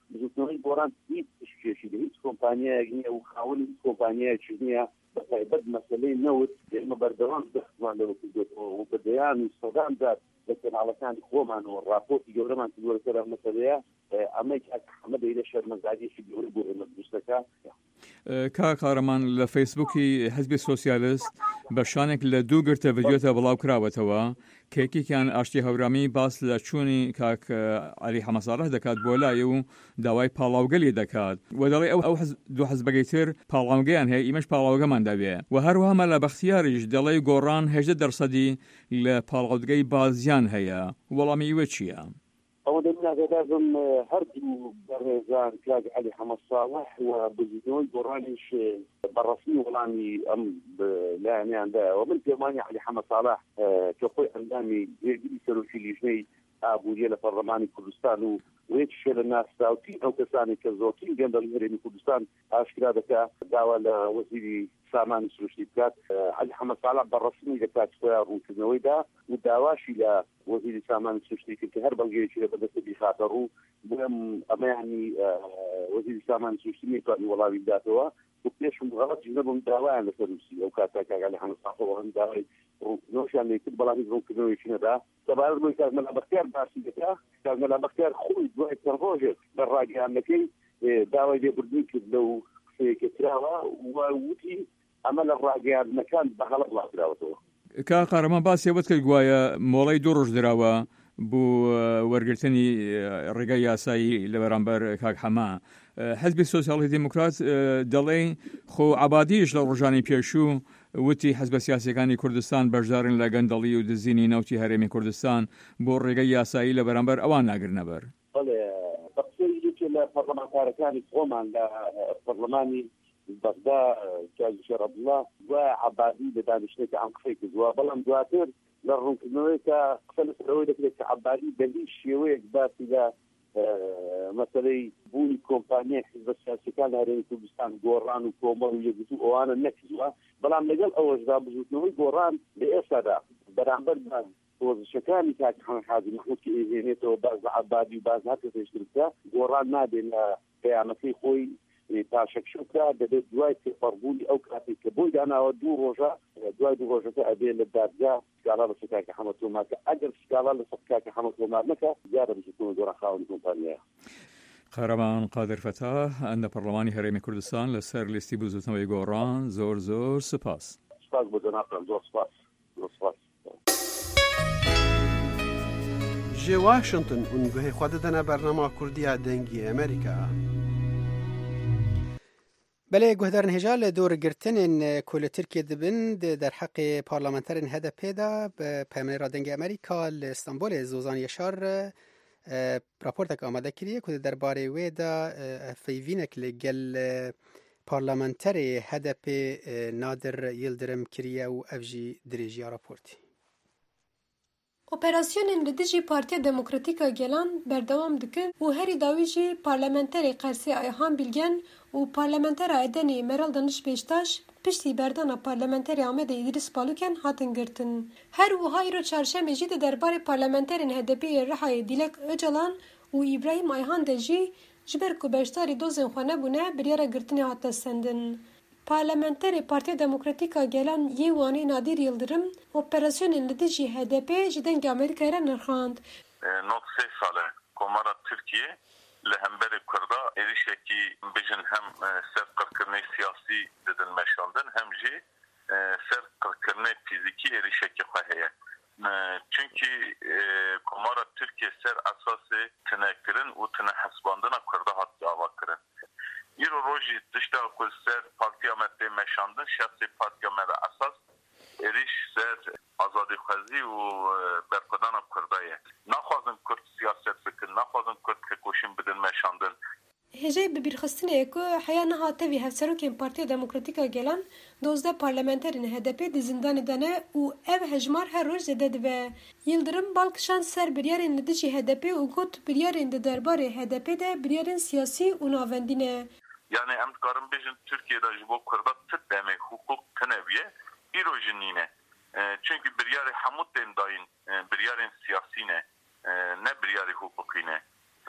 بزوتنەوەی گۆڕان هیچ پشتکێشی هیچ کۆمپانیایەک نییە و خاوەنی هیچ کۆمپانیایەکی نییە بەتایبەت مەسەلەی نەوت ئێمە بەردەوام دەستمان لەوە کردوێتەوە و بەدەیان و سەدان داد لە کەناڵەکانی خۆمانەوە ڕاپۆرتی گەورەمان کردووە لەسەر ئەم مەسەلەیە ئەمەی ئەحمەدی لە شەرمەزاریەکی گەورە بۆ ئێمە دروستەکە. کارەمان لە فەیسبووکی حزبی سۆسیالیست بە شانێک لە دوو گرتە ڤیدیۆتە بڵاو کراوەتەوە کێکێکیان ئاشتی هەورامی باس لە چوونی کاک عەلی حەمەساڵح دەکات بۆ لای و داوای پاڵاوگەلی دەکات و دەڵێ ئەو دوو حزبەکەی تر پاڵاوگەیان هەیە ئیمەش پاڵاوگەمان دەبێ و هەروەها مەلا بەختیاریش دەڵێ گۆڕان 18% لە پاڵاوگەی بازیان هەیە وەڵامی ئیوە چییە؟ ئەوە دەبم هەردوو بەڕێزان کاک عەلی حەمەساڵح و بزوتنەوەی گۆڕانیش بەڕەسمی وەڵامی ئەم لایەنیاندایەوە من پێمانی عەلی حەمەساڵح کە خۆی ئەندامی گرێگری سەرۆکی لیژنەی ئابووریە لە پەرلەمانی کوردستان و وێکیشە لە ناسراوتی ئەو کەسانی کە زۆرترین گەندەڵی هەرێمی کوردستان ئاشکرا دەکات داوا لە وەزیری سامانی سروشتی بکات عەلی حەمەساڵح بەڕەسمی دەکات خۆیان ڕوونکردنەوەیدا و داواشی لە وەزیری سامانی سروشتی کرد کە هەر بەڵگەیەکی لە بەدەستە بیخاتە ڕوو بۆم ئەمەیانی وەزیری سامانی سروشتی نەیتوانی وەڵامی بداتەوە و پێشم غەڵەتی نەبووم داوایان لەسەر نووسی ئەو کاتا کاک عەلی حەمەساڵح هەم داوای ڕوونکردنەوەشیان لێکرد بەڵامی ڕوونکردنەوەیەکی نەدا سەبارەت بۆی کاک مەلا بەختیار باسی دەکات کاک مەلا بەختیار خۆی دوای چەند ڕۆژێک بە ڕاگەیاندنەکەی داوای لێبوردنی کرد لەو قسەیەکە کراوە و وتی ئەمە لە ڕاگەیاندنەکان بەغەڵەت ڕاکراوەتەوە. کا قارەمان باسیەوەت کرد گوایە مۆڵەی 2 ڕۆژ دراوە بۆ وەرگرتنی ڕێگای یاسایی لە بەرامبەر کاک حەما حزبی سۆسیاڵی دیموکرات دەڵێ خۆ عەبادیش لە ڕۆژانی پێشوو وتی حزب سیاسیەکانی کوردستان بەشدارن لە گەندەڵی و دزینی نەوتی هەرێمی کوردستان بۆ ڕێگەی یاسایی لە بەرامبەر ئەوان ناگرنە بەر. بەڵێ بەقسەیەکی لە پەرلەمانتارەکانی خۆمان لە پەرلەمانی بەغدا کاک شەرەفڵڵا دوای عەبادی لە دانیشتێکە ئەم قسەی کردووە بەڵام دواتر لە ڕوونکردنەوەی کە قسە لەسەرەوەی دەکرێت کە عەبادی بەهیچ شێوەیەک باسی لە مەسەلەی بوونی کۆمپانیای حیزب سیاسیەکان لە هەرێمی کوردستان گۆڕان و کۆمەڵ و یەکگرتو ئەوانە نەکردووە بەڵام لەگەڵ ئەوەشدا بزوتنەوەی گۆڕان لە ئێستادا بەرامبەر بە پۆزیشنەکانی کاک حاجی مەحموود کە ئێژێنێتەوە باز لە عەبادی و باز هەر کەسێکی بکە گۆڕان نابێت لە پەیامەکەی خۆی پاشەکشوکە دەبێت دوای تێپەڕبوونی ئەو کاتێک کە بۆی داناوە 2 ڕۆژە دوای 2 ڕۆژەکە ئەبێ لە دادگا سکاڵا لەسەر کاک حەمەد تۆمار کە ئەگەر سکاڵا لەسەر کاک حەمەد تۆمار نەکە دیارە بزوتنەوەی گۆڕان خاوەنی کۆمپانیایە. قارەمان قادر فتاح ئەندە پەرلەمانی هەرێمی کوردستان لەسەر لیستی بزوتنەوەی گۆڕان زۆر سپاس. سپاس بۆ جەنابتان زۆر سپاس. ji Washington û guhê xwe didine bernama Kurdiya dengê Amerîka. بله گهدارن هجال دور گرتنین کل ترکیه دبن در حق پارلمانترین HDP دا به پیمانی رادنگ امریکا لإستانبول زوزان یشار راپورتک آماده کریه که در باره وی دا فیوینک لگل پارلمانتر HDP نادر یلدرم کریه و افجی دریجی راپورتی. Operasyonên li dijî Partiya Demokratîk a Gelan berdewam dikin û herî dawî jî parlamenterê Qersê Ayhan Bilgen û parlamentera Edenê Meral Danış Beştaş piştî berdana parlamenterê Amedê İdris Baluken hatin girtin. Her wiha îro çarşemê jî di derbarê parlamenterên HDP'yê Rihayê Dilek Öcalan û İbrahim Ayhan de jî ji ber ku beşdarî dozên xwe nebûne biryara girtinê hat deststendin. Parlamenterê Partiya Demokratîk a Gelan yê wanê Nadir Yıldırım operasyonên li dijî HDP ji dengê Amerîkayê re nirxand. Not 3 sale Komara Tirkiye li hemberê Kurda êrişekî bijin hem ser qirkirinê siyasî didin meşandin hem jî ser qirkirinê fîzîkî êrişekî xwe heye. Çünkü Komara Tirkiye ser esasê tinekirin û tine hesbandina Kurda hat dava kirin. İro rojî tişta ku ser Partiya me tê meşandin şahsê Partiya me re esas êriş ser azadîxwezî û berxwedana Kurda ye. Naxwazin Kurd siyaset bikin, naxwazin Kurd kekoşîn bidin meşandin. Hêjê bi bîrxistinê ku heya niha tevî hevserokên Partiya Demokratîk a Gelan 12 parlamenterên HDP di zindanê de ne û ev hejmar her roj zêde dibe. Yıldırım balkişan ser biryarên li dijî HDP û got biryarên di derbarê HDP de biryarên siyasî û navendî ne. Yani em dikarin bêjin Tirkiye'de ji bo Kurda ti demê hukuk tineviye îro jî nîne. Çünkü biryarê hemû tên dayîn biryarên siyasî ne, ne biryarê hukukî ne.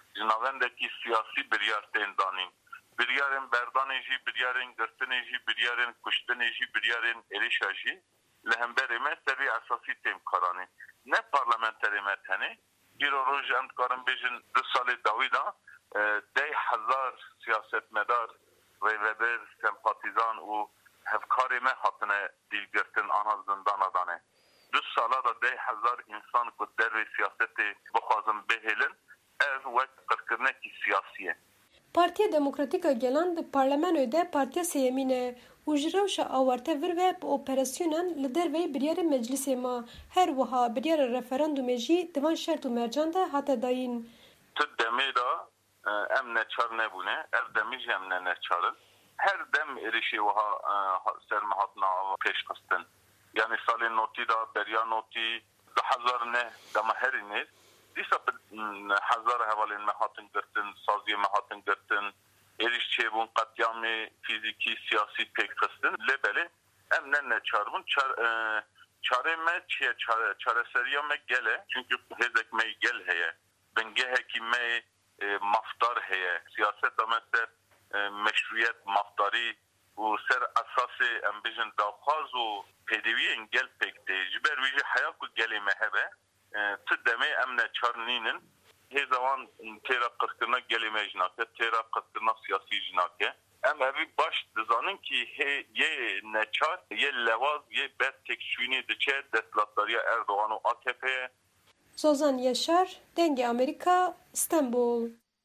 جناوندکی سیاسی بریار تین دانین بریارن بردانجی بریارن گرتنجی بریارن کشتنجی بریارن اریشاجی لهمبر ما سری اساسی تیم کارانی نه پارلمانتری متنی ایرو روز اندکارم بیشن 2 سال داویدا 10,000 سیاستمدار ریوبر سمپاتیزان و هفکاری ما حتنه دیلگرتن آنها زندان دانه 2 سالا دا 10,000 انسان که در سیاست بخوازم بهلن از وقت قرکرنه کی سیاسیه Partiya Demokratîk a Gelan di Parlamentoyê de Partiya Sêyemîn e û ji rewşa awarte vir ve bi operasyonan li derveyî biryarê meclisê ma her wiha biryara referandumê jî divan şert û mercan de hate dayîn. Tu demê da em neçar nebûne, ev demî jî em ne neçarin. Her dem êrişê wiha serme hatina pêşxistin. Yani salê notî da beriya notî 10,000 ne dema herî nêz. Dîsa 1000 hevalên me hatin girtin, saziyê me hatin girtin, êriş çêbûn qetyamê fîzîkî, siyasî pêkxistin. Lê belê em ne neçarbûn. Çarê me çi ye? Çareseriya me gel e. Çünkü hêzek me gel heye. Bingehekî me mafdar heye. Siyaseta me ser meşruiyet, mafdarî û ser esasê em bijin daxwaz û pêdiviyên gel pêk tê. Ji ber wî jî heya ku gelê me hebe tu demê em neçar nînin. Hêzawan têra qirkirina gelê me jî nake, têra qirkirina siyasî jî nake. Em evî baş dizanin ki yê neçar, yê lewaz, yê ber têkçûnî diçe desthilatdariya Erdogan û AKP'ye. Zozan Yaşar, Dengê Amerîka, İstanbul.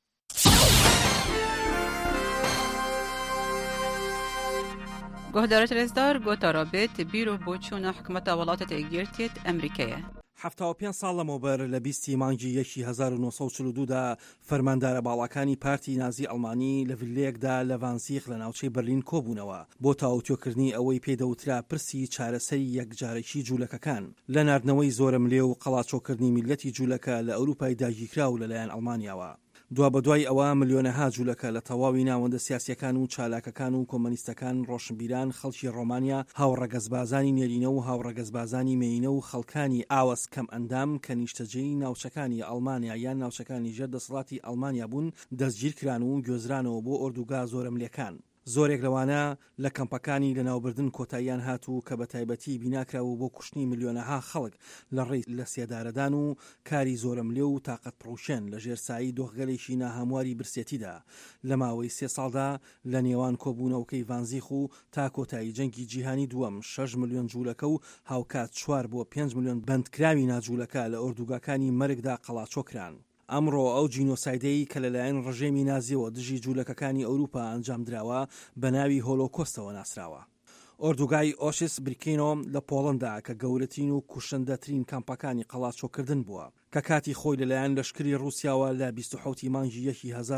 گهدارت رزدار گوتا رابط بیرو بوچونا حکمت ولاتت اگرتیت امریکیه. 75 ساڵ لەمەوبەر لە 20 مانگی 1942دا فەرماندارە باڵەکانی پارتی نازی ئەڵمانی لە ڤیلەیەکدا لە ڤانزیغ لە ناوچەی بەرلین کۆبوونەوە بۆ تاوتۆکردنی ئەوەی پێدەوترا پرسی چارەسەری یەکجارەکی جوولەکەکان لە ناردنەوەی زۆرم لێ و قەڵاچۆکردنی میلەتی جوولەکە لە ئەوروپای داگیرکرا و لەلایەن ئەڵمانیاوە. دوا بەدوای ئەوە ملیۆنەها جوولەکە لە تەواوی ناوەندە سیاسیەکان و چالاکەکان و کۆمەنیستەکان ڕۆشنبیران خەڵکی ڕۆمانیا هاوڕەگەزبازانی نێرینە و هاوڕەگەزبازانی مێینە و خەڵکانی ئاوەس کەم ئەندام کە نیشتەجێی ناوچەکانی ئەڵمانیا یان ناوچەکانی ژێردەسەڵاتی ئەڵمانیا بوون دەستگیر کران و گوێزرانەوە بۆ ئۆردوگا زۆرەملەکان. زۆرێک لەوانە لە کەمپەکانی لەناوبردن کۆتاییان هاتوو کە بە تایبەتی بیناکراوە بۆ کوشتنی ملیۆنەها خەڵک لە ڕێی لە سێدارەدان و کاری زۆرەملێ و تاقەت پڕوشێن لە ژێرسایی دۆخگەلێکی ناهەمواری برسێتیدا لە ماوەی 3 ساڵدا لە نێوان کۆبوونەوەکەی ڤانزیغ و تا کۆتایی جەنگی جیهانی دووەم 6 ملیۆن جوولەکە و هاوکات 4 بۆ 5 ملیۆن بەندکراوی ناجوولەکە لە ئۆردوگاکانی مەرگدا قەڵاچۆکران. ئەمڕۆ ئەو جینۆسایدەی کە لەلایەن ڕژێمی نازیەوە دژی جوولەکەکانی ئەوروپا ئەنجام درراوە بە ناوی هۆلۆکۆستەوە ناسراوە. ئۆردوگای ئۆشس بریکینۆ لە پۆڵندا کە گەورەترین و کوشندەترین کەمپەکانی قەڵاچۆکردن بووە کە کاتی خۆی لەلایەن لەشکری رووسیاوە لە 27 مانگی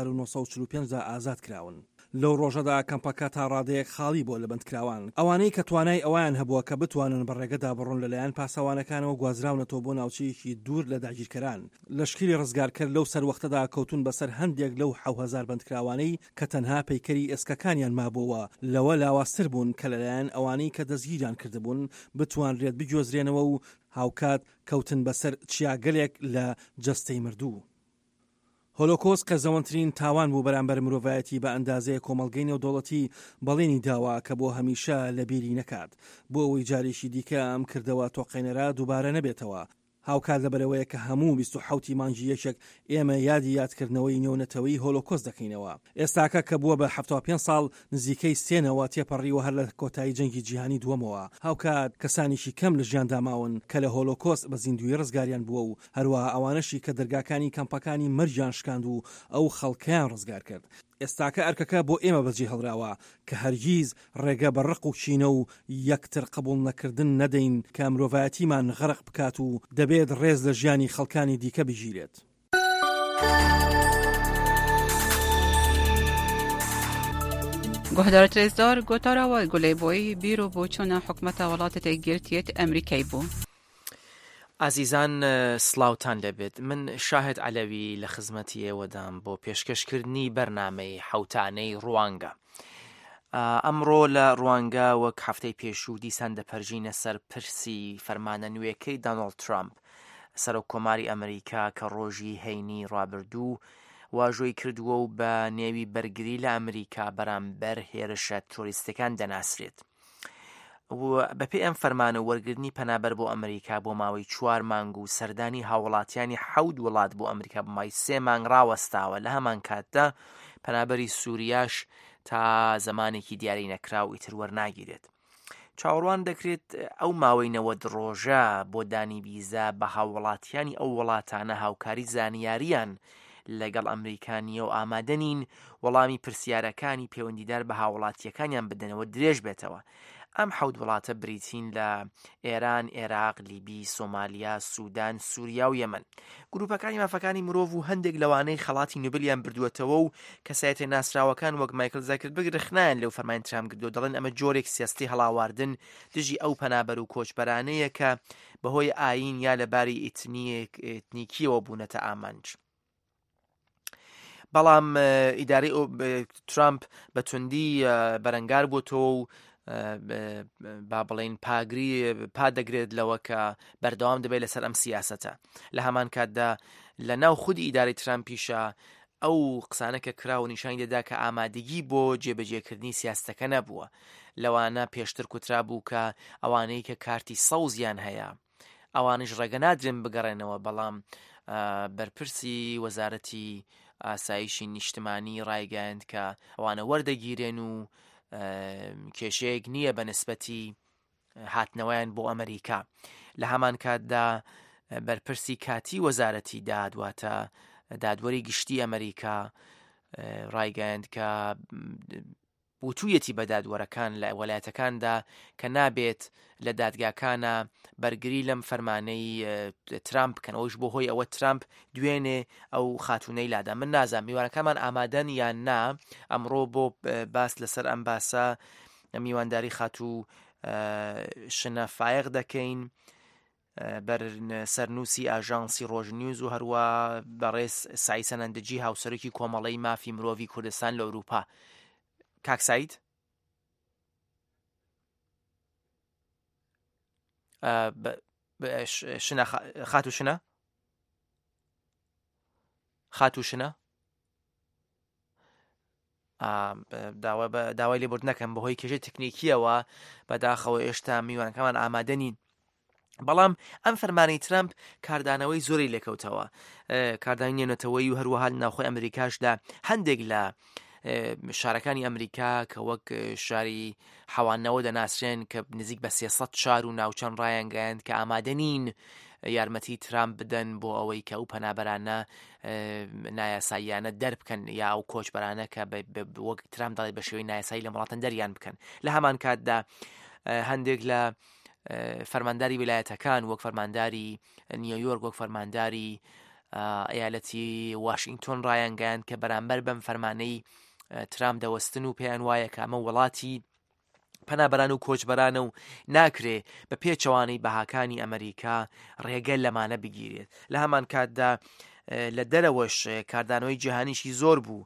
1945دا ئازاد کراون. لەو ڕۆژەدا کەمپەکە تا ڕادەیەک خاڵی بۆ لە بەندکراوان ئەوانەی کە توانای ئەویان هەبووە کە بتوانن بەڕێگەدا بڕۆن لەلایەن پاسەوانەکانەوە گوازراونەتەوە بۆ ناوچەیەکی دوور لە داگیرکەران. لەشکری ڕزگارکرد لەو سەروەختەدا کەوتون بەسەر هەندێک لەو 7,000 بەندکراوانەی کە تەنها پەیکەری ئێسکەکانیان مابووە لەوە لاواستر بوون کە لەلایەن ئەوانەی کە دەستگیریان کردبوون بتوانرێت بگوێزرێنەوە و هاوکات کەوتن بەسەر چیاگەلێک لە جەستەی مردوو. هۆلۆکۆست قەزەوەندترین تاوان بوو بەرامبەر مرۆڤایەتی بە ئەندازەیە کۆمەڵگەی نێودەوڵەتی بەڵێنی داوا کە بۆ هەمیشە لە بیری نەکات بۆ ئەوەی جارێکی دیکە ئەم کردەوە تۆقێنەرە دووبارە نەبێتەوە. هاوکات لەبەرەوەیە کە هەموو 27 مانگی یەکێک ئێمە یادی یادکردنەوەی نێونەتەوەی هۆلۆکۆست دەکەینەوە. ئێستاکە کە بووە بە 75 ساڵ نزیکەی سێنەوە تێپەڕیوە هەر لە کۆتایی جەنگی جیهانی دووەمەوە. هاوکات کەسانیشی کەم لە ژیاندا ماون کە لە هۆلۆکۆست بە زیندوی ڕزگاریان بووە و هەروەها ئەوانەشی کە دەرگاکانی کەمپەکانی مەرجیان شکاند و ئەو خەڵکیان ڕزگار کرد. ئێستاکە ئەرکەکە بۆ ئێمە بەجێ هەڵراوە کە هەرگیز ڕێگە بە ڕق و چینە و یەکتر قبول نەکردن نەدەین کە مرۆڤایەتیمان غەرق بکات و دەبێت ڕێز لە ژیانی خەڵکانی دیکە بژیرێت. گهدارت رزدار گوتاراوە گولەیبۆی بیرۆ بۆچوونە حکومەتە وڵاتە گرتیت ئەمریکای بوو. ئازیزان سلااوتان لەبێت من شاهد علەوی لە خزمەتی ئێوەدام بۆ پێشکەشکردنی بەرنامەی حوتانەی ڕوانگە. ئەمڕۆ لە ڕوانگە وەک هەفتەی پێشوو دیسان دەپەرژینە سەر پرسی فەرمانە نوێیەکەی دۆناڵد ترامپ سەرۆکۆماری ئەمریکا کە ڕۆژی هەینی ڕابردوو واژۆی کردووە و بە نێوی بەرگری لە ئەمریکا بەرامبەر هێرشە تۆریستەکان دەناسرێت. بەپێی ئەم فەرمانە وەرگرتنی پەنابەر بۆ ئەمریکا بۆ ماوەی 4 مانگ و سەردانی هاوڵاتیانی 7 وڵات بۆ ئەمریکا بۆ مای 3 مانگ ڕاوەستاوە. لە هەمان کاتدا پەنابەری سووریاش تا زمانێکی دیاری نەکرا و ئیتر وەرناگیرێت. چاوەڕوان دەکرێت ئەو ماوەی 90 ڕۆژە بۆ دانی ڤیزا بە هاوڵاتیانی ئەو وڵاتانە هاوکاری زانیاریان لەگەڵ ئەمریکانیە و ئامادەنین وەڵامی پرسیارەکانی پەیوەندیدار بە هاوڵاتیەکانیان بدەنەوە درێژ بێتەوە. ئەم 7 وڵاتە بریتین لە ئێران، عێراق، لیبی، سۆمالیا، سوودان، سووریا و یەمەن. گروپەکانی مافەکانی مرۆڤ و هەندێک لەوانەی خەڵاتی نوبلیان بردووەتەوە و کەسایەتە ناسراوەکان وەک مایکل زاکربرگ رخنایان لەو فەرمانی ترامپ کردو، دەڵێن ئەمە جۆرێک سیاستی هەڵاواردن دژی ئەو پەنابەر و کۆچبەرانەیە کە بەهۆی ئاین یا لەباری ئێتنیکیەوە بوونەتە ئامانج. بەڵام ئیدارەی ترامپ بە توندی بەرەنگار بووتەوە و با بڵێن پادەگرێت لەوە کە بەردەوام دەبێت لەسەر ئەم سیاسەتە. لە هەمان کاتدا لە ناو خودی ئیدارەی ترامپیشە ئەو قسانە کە کرا و نیشانی دەدا کە ئامادەگی بۆ جێبەجێکردنی سیاستەکە نەبووە. لەوانە پێشتر کوترا بوو کە ئەوانەی کە کارتی سەوزیان هەیە ئەوانش ڕێگە نادرێن بگەڕێنەوە، بەڵام بەرپرسی وەزارەتی ئاسایشی نیشتمانی ڕایگەیاند کە ئەوانە وەردەگیرێن و کێشەیەک نییە بە نسبەتی هاتنەوەیان بۆ ئەمریکا. لە هەمان کاتدا بەرپرسی کاتی وەزارەتی دادواتە دادوەری گشتی ئەمریکا ڕایگەیاند کە بوتوویەتی بە دادوەرەکان لە وەلایەتەکاندا کە نابێت لە دادگاکانە بەرگری لەم فەرمانەی ترامپ بکەن، ئەوش بۆ هۆی ئەوە ترامپ دوێنێ ئەو خاتونەی لادا. من نازانم میوانەکانمان ئامادەن یان نا ئەمڕۆ بۆ باس لەسەر ئەم باسە میوانداری خاتوو شنە فایق دەکەین بەر سەرنووسی ئاژانسی ڕۆژنیوز و هەروە بەڕێز سعید سەنەندەجی هاوسەرێکی کۆمەڵەی مافی مرۆڤی کوردستان لە ئەوروپا. کاک سعید شنە خاتوو شنە داوای لێبورد نەکەم بەهۆی کێشەی تکنیکیەوە بەداخەوە ئێشتا میوانەکەمان ئامادەنین. بەڵام ئەم فەرمانەی ترامپ کاردانەوەی زۆری لێکەوتەوە، کاردانی نێنێتەوەی و هەروەها ناوخۆی ئەمریکاشدا هەندێک لە شارەکانی ئەمریکا کە وەک شاری حەوانەوە دەناسرێن کە نزیک بە 300 شار و ناوچەند ڕایانگەیاند کە ئامادەنین یارمەتی ترامپ بدەن بۆ ئەوەی کە ئەو پەنابەرانە نایاساییانە دەربکەن یا ئەو کۆچبەرانە کە وەک ترامپ دەڵێت بە شێوەی نایاسایی لە وڵاتان دەریان بکەن. لە هەمان کاتدا هەندێک لە فەرمانداری ویلایەتەکان وەک فەرمانداری نیویۆرک وەک فەرمانداری ئەیالەتی واشنگتۆن ڕایانگەیاند کە بەرامبەر بەم فەرمانەی ترامپ دەوەستن و پێیان وایە کە ئەمە وڵاتی پەنابەران و کۆچبەرانە و ناکرێ بە پێچەوانەی بەهاکانی ئەمریکا ڕێگە لەمانە بگیرێت. لە هەمان کاتدا لە دەرەوەش کاردانەوەی جیهانیشی زۆر بوو،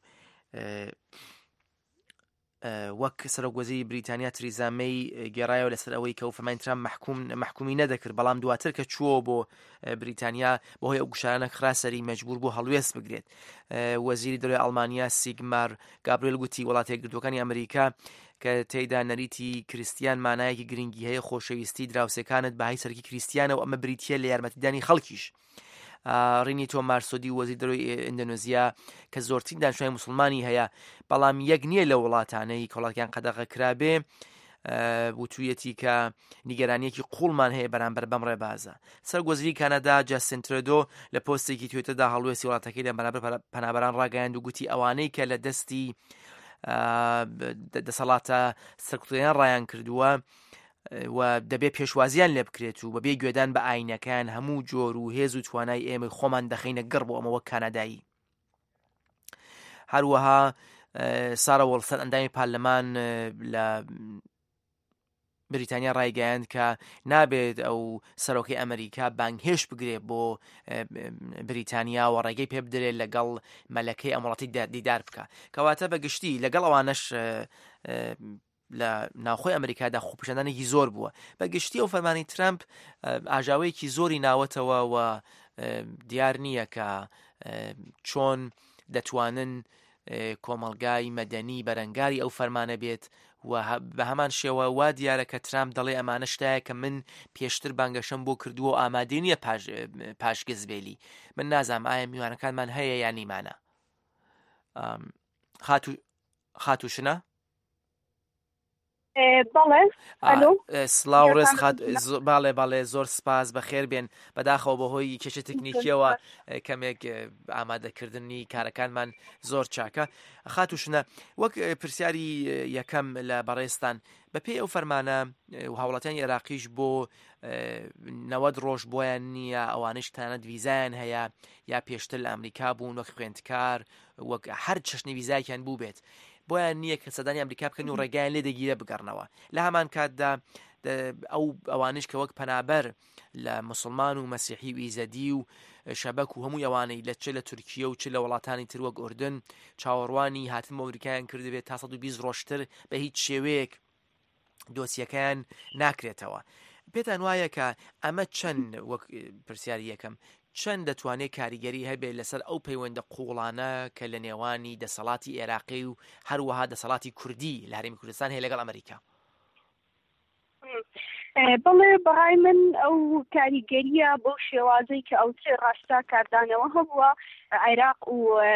وەک سەرۆکوەزیری بریتانیا تریزا مەی گێڕایەوە لەسەر ئەوەی کە ئەو فەرمانی ترامپ محکومی نەدەکرد، بەڵام دواتر کە چووە بۆ بریتانیا بەهۆی ئەو گوشارانە خراسەری مەجبور بوو هەڵوێست بگرێت. وەزیری دەرۆی ئەڵمانیا سیگمار گابریێل گوتی وڵاتە یەکگرتووەکانی ئەمریکا کە تێیدا نەریتی کریستیان مانایەکی گرنگی هەیە خۆشەویستی دراوسەکانت بەهای سەرکی کریستیانە و ئەمە بریتیە لە یارمەتیدانی خەڵکیش. ڕینی تۆ مارسۆدی وەزیر دەرۆی ئیندۆنێزیا کە زۆرترین دانیشتوانی موسڵمانی هەیە بەڵام یەک نییە لە وڵاتانەی کۆڵاتیان قەدەغە کرابێ وتوویەتی کە نیگەرانیەکی قوڵمان هەیە بەرامبەر بەم ڕێبازە. سەرگۆزیری کانادا جاستین ترۆدۆ لە پۆستێکی توێتەدا هەڵوێستی وڵاتەکەی لە بەرامبەر پەنابەران ڕاگەیاند و گوتی ئەوانەی کە لە دەستی دەسەڵاتە سەرکوتڵیان ڕایان کردووە و دەبێ پێشوازیان لێ بکرێت و بەبێ گوێدان بە ئاینەکان هەموو جۆر و هێز و توانای ئێمە خۆمان دەخینە گەڕ بۆ ئەمەوە کانادایی. هەروەها سارە وەڵسەر ئەندامی پارلەمان لە بریتانیا ڕایگەیاند کە نابێت ئەو سەرۆکەی ئەمریکا بانگهێش بگرێت بۆ بریتانیا و ڕێگەی پێ بدرێت لەگەڵ مەلەکەی ئەم وڵاتی دیدار بکە، کەواتە بەگشتی لەگەڵ ئەوانەش لە ناوخۆی ئەمریکادا خۆپیشاندانێکی زۆر بووە. بەگشتی ئەو فەرمانی ترامپ ئاژاوەیەکی زۆری ناوەتەوە و دیار نییە کە چۆن دەتوانن کۆمەڵگای مەدەنی بەرەنگاری ئەو فەرمانە بێت و بە هەمان شێوە وا دیارە کە ترامپ دەڵێ ئەمانە شتایە کە من پێشتر بانگەشەم بۆ کردووە و ئامادەی نییە پاشگەزبێلی. من نازانم ئایا میوانەکانمان هەیە یان نیمانە. خاتوشنە؟ بەڵێ سڵاو ڕێز باڵێ زۆر سپاس بەخێر بێن بەداخەوە بەهۆی کێشە تەکنیکیەوە کەمێک ئامادەکردنی کارەکانمان زۆر چاکە. خاتوشنە وەک پرسیاری یەکەم لە بەڕێستان بەپێی ئەو فەرمانە هاوڵاتیانی عێراقیش بۆ 90 ڕۆژ بۆیان نییە ئەوانش تەنانەت ویزایان هەیە یا پێشتر لە ئەمریکا بوون وەک خوێندکار وەک هەر چەشنی ویزایکیان بوو بێت بۆیان نییە کە سەدانی ئەمریکا بکەن و ڕێگایان لێ دەگیرە بگەڕنەوە. لە هەمان کاتدا ئەوانش کە وەک پەنابەر لە مسلمان و مەسیحی و ئیزەدی و شەبەک و هەموو ئەوانەی لە چ لە تورکیە و چ لە وڵاتانی تر وەک ئوردن چاوەڕوانی هاتن ئەمریکایان کردبێت تا 120 ڕۆژتر بە هیچ شێوەیەک دۆسیەکەیان ناکرێتەوە. پێتان وایە کە ئەمە چەند وەک پرسیاری یەکەم چەند دەتوانێت کاریگەری هەبێت لەسەر ئەو پەیوەندە قوڵانە کە لە نێوانی دەسەڵاتی عێراقی و هەروەها دەسەڵاتی کوردی لە هەرێمی کوردستان هەیە لەگەڵ ئەمریکا؟ بەڵێ بەڕای من ئەو کاریگەریە بۆ شێوازەی کە ئەوترێ ڕاستا کاردانەوە هەبووە عێراق و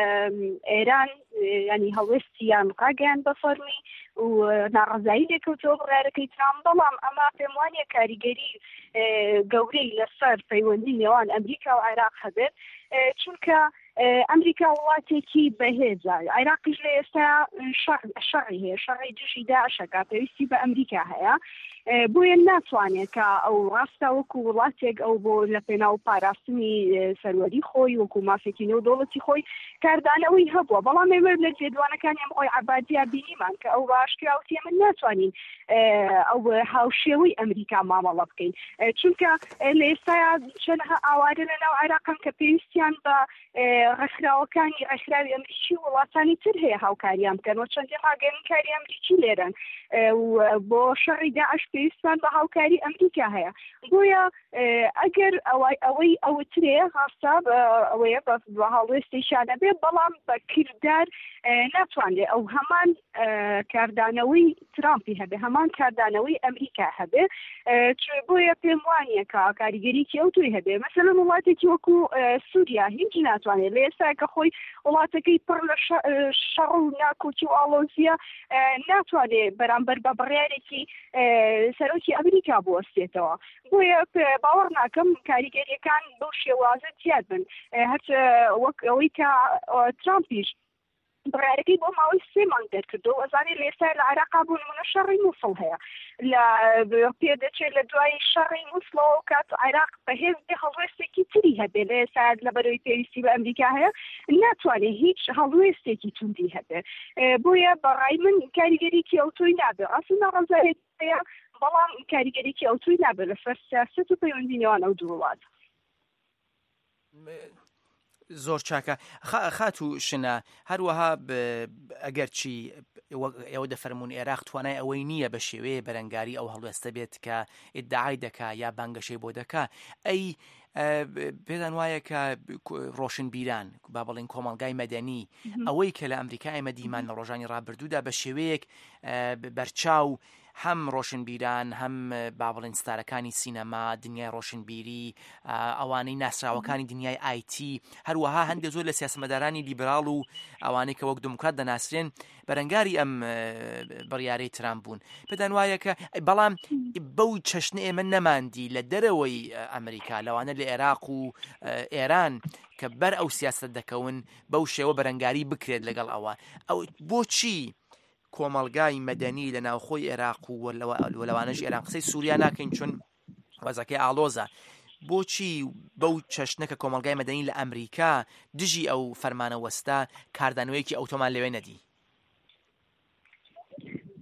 ئێران ینی هەڵوێستیان ڕاگەیان بە فەرمی و ناڕەزایی لێکەوتەوە بڕارەکەی ترامپ. بەڵام ئەمە پێم وانیە کاریگەری گەورەی لەسەر پەیوەندی نێوان ئەمریکا و عێراق هەبێت چونکە ئەمریکا وڵاتێکی بەهێزە عێراقیش لە ئێستا شەڕی هەیە شەڕی دژی داعشەکە پێویستی بە ئەمریکا هەیە بۆیە ناتوانێت کە ئەو ڕاستە وەکو وڵاتێک ئەو بۆ لە پێناو پاراستنی سەروەری خۆی وەکو مافێکی نێو دەوڵەتی خۆی کاردانەوەی هەبووە. بەڵام ئێمە لە جێدوانەکانی ئەم ئەوی عەبادیە بینیمان کە ئەو باشکراوتی من ناتوانین ئەو هاوشێوەی ئەمریکا مامەڵە بکەین چونکە لە ئێستایا چەند ئاوارە لەناو عێراقن کە پێویستیان بە ڕێکخراوەکانی ڕێکخراوی ئەمریکی وڵاتانی تر هەیە هاوکاریان بکەن و چەندی ڕاگەیەنکاری ئەمریکی لێرن بۆ شەڕی داعش پێویستمان بە هاوکاری ئەمریکا هەیە. بۆیە ئەگەر ئەوەی ئەوترێ ڕاستە ئەوەیە بە هەڵوێستیشانە بێ بەڵام بە کردار ناتوانێت ئەو هەمان کاردانەوەی ترامپی هەبێ هەمان کاردانەوەی ئەمریکا هەبێ بۆیە پێم وانیە کە کاریگەریکی ئەو توی هەبێ مەسەڵەن وڵاتێکی وەکو سووریا هیچ ناتوانێت لە ئێستا کە خۆی وڵاتەکەی پڕ لە شەڕ و ناکۆکی و ئاڵۆزیە ناتوانێت بەرامبەر بە بڕیارێکی سەرۆکی ئەمریکا بوەستێتەوە. بۆیە باوەڕ ناکەم کاریگەریەکان بەو شێوازە زیاد بن هەر وەک ئەوەی کە ترامپیش بڕارەکەی بۆ ماوەی 3 مانگ دەرکردو ئەزانێ لە ئێستا لە عێراقا بوون منە شەڕی مووسڵ هەیە لە پێدەچێت لە دوای شەڕی مووسڵەوە کات عێراق بەهێز هەڵوێستێکی تری هەبێ لە ئێستا لە بەرەوەی پێویستی بە ئەمریکا هەیە ناتوانێت هیچ هەڵوێستێکی توندی هەبێ. بۆیە بەڕای من کاریگەریکی ئەوتۆی نابێ ئەسڵ ناڕەزایەت هەیە بەڵام کاریگەریکی ئەوتۆی نابێ لەسەر سیاست و پەیوەندی نێوان ئەو دوو وڵات. زۆر چاکە. خاتو شنە هەروەها ئەگەر چی ئێوە دەفەرمونون عێراق توانای ئەوەی نییە بە شێوەیە بەرەنگاری ئەو هەڵوێستە بێت کە ئیدعای دەکا یا بانگەشەی بۆ دەکا ئەی پێدان وایە کە ڕۆشنبیران با بڵێن کۆمەڵگای مەدەنی ئەوەی کە لە ئەمریکا ئێمە دیمان لە ڕۆژانی ڕابردوودا بە شێوەیەک بەرچاو هەم ڕۆشنبیران هەم با بڵێن ستارەکانی سینەما دنیای ڕۆشنبیری ئەوانەی ناسراوەکانی دنیای ئایتی هەروەها هەندێک زۆر لە سیاسەتمەدارانی لیبراڵ و ئەوانەی کە وەک دموکرات دەناسرێن بەرەنگاری ئەم بڕیارەی ترامپ بوون. پێدان وایە کە بەڵام بەو چەشنە ئێمە نەماندی لە دەرەوەی ئەمریکا لەوانە لە عێراق و ئێران کە بەر ئەو سیاست دەکەون بەو شێوە بەرەنگاری بکرێت لەگەڵ ئەوە ئەو بۆچی کۆمەڵگای مەدەنی لە ناوخۆی عێراق و لەوانەش ئێران قسەی سووریا ناکەین چون وەزەکەی ئاڵۆزە بۆچی بەو چەشنەکە کۆمەڵگای مەدەنی لە ئەمریکا دژی ئەو فەرمانە وەستا کاردانەوەیەکی ئەوتۆمان لەوێ نەدی؟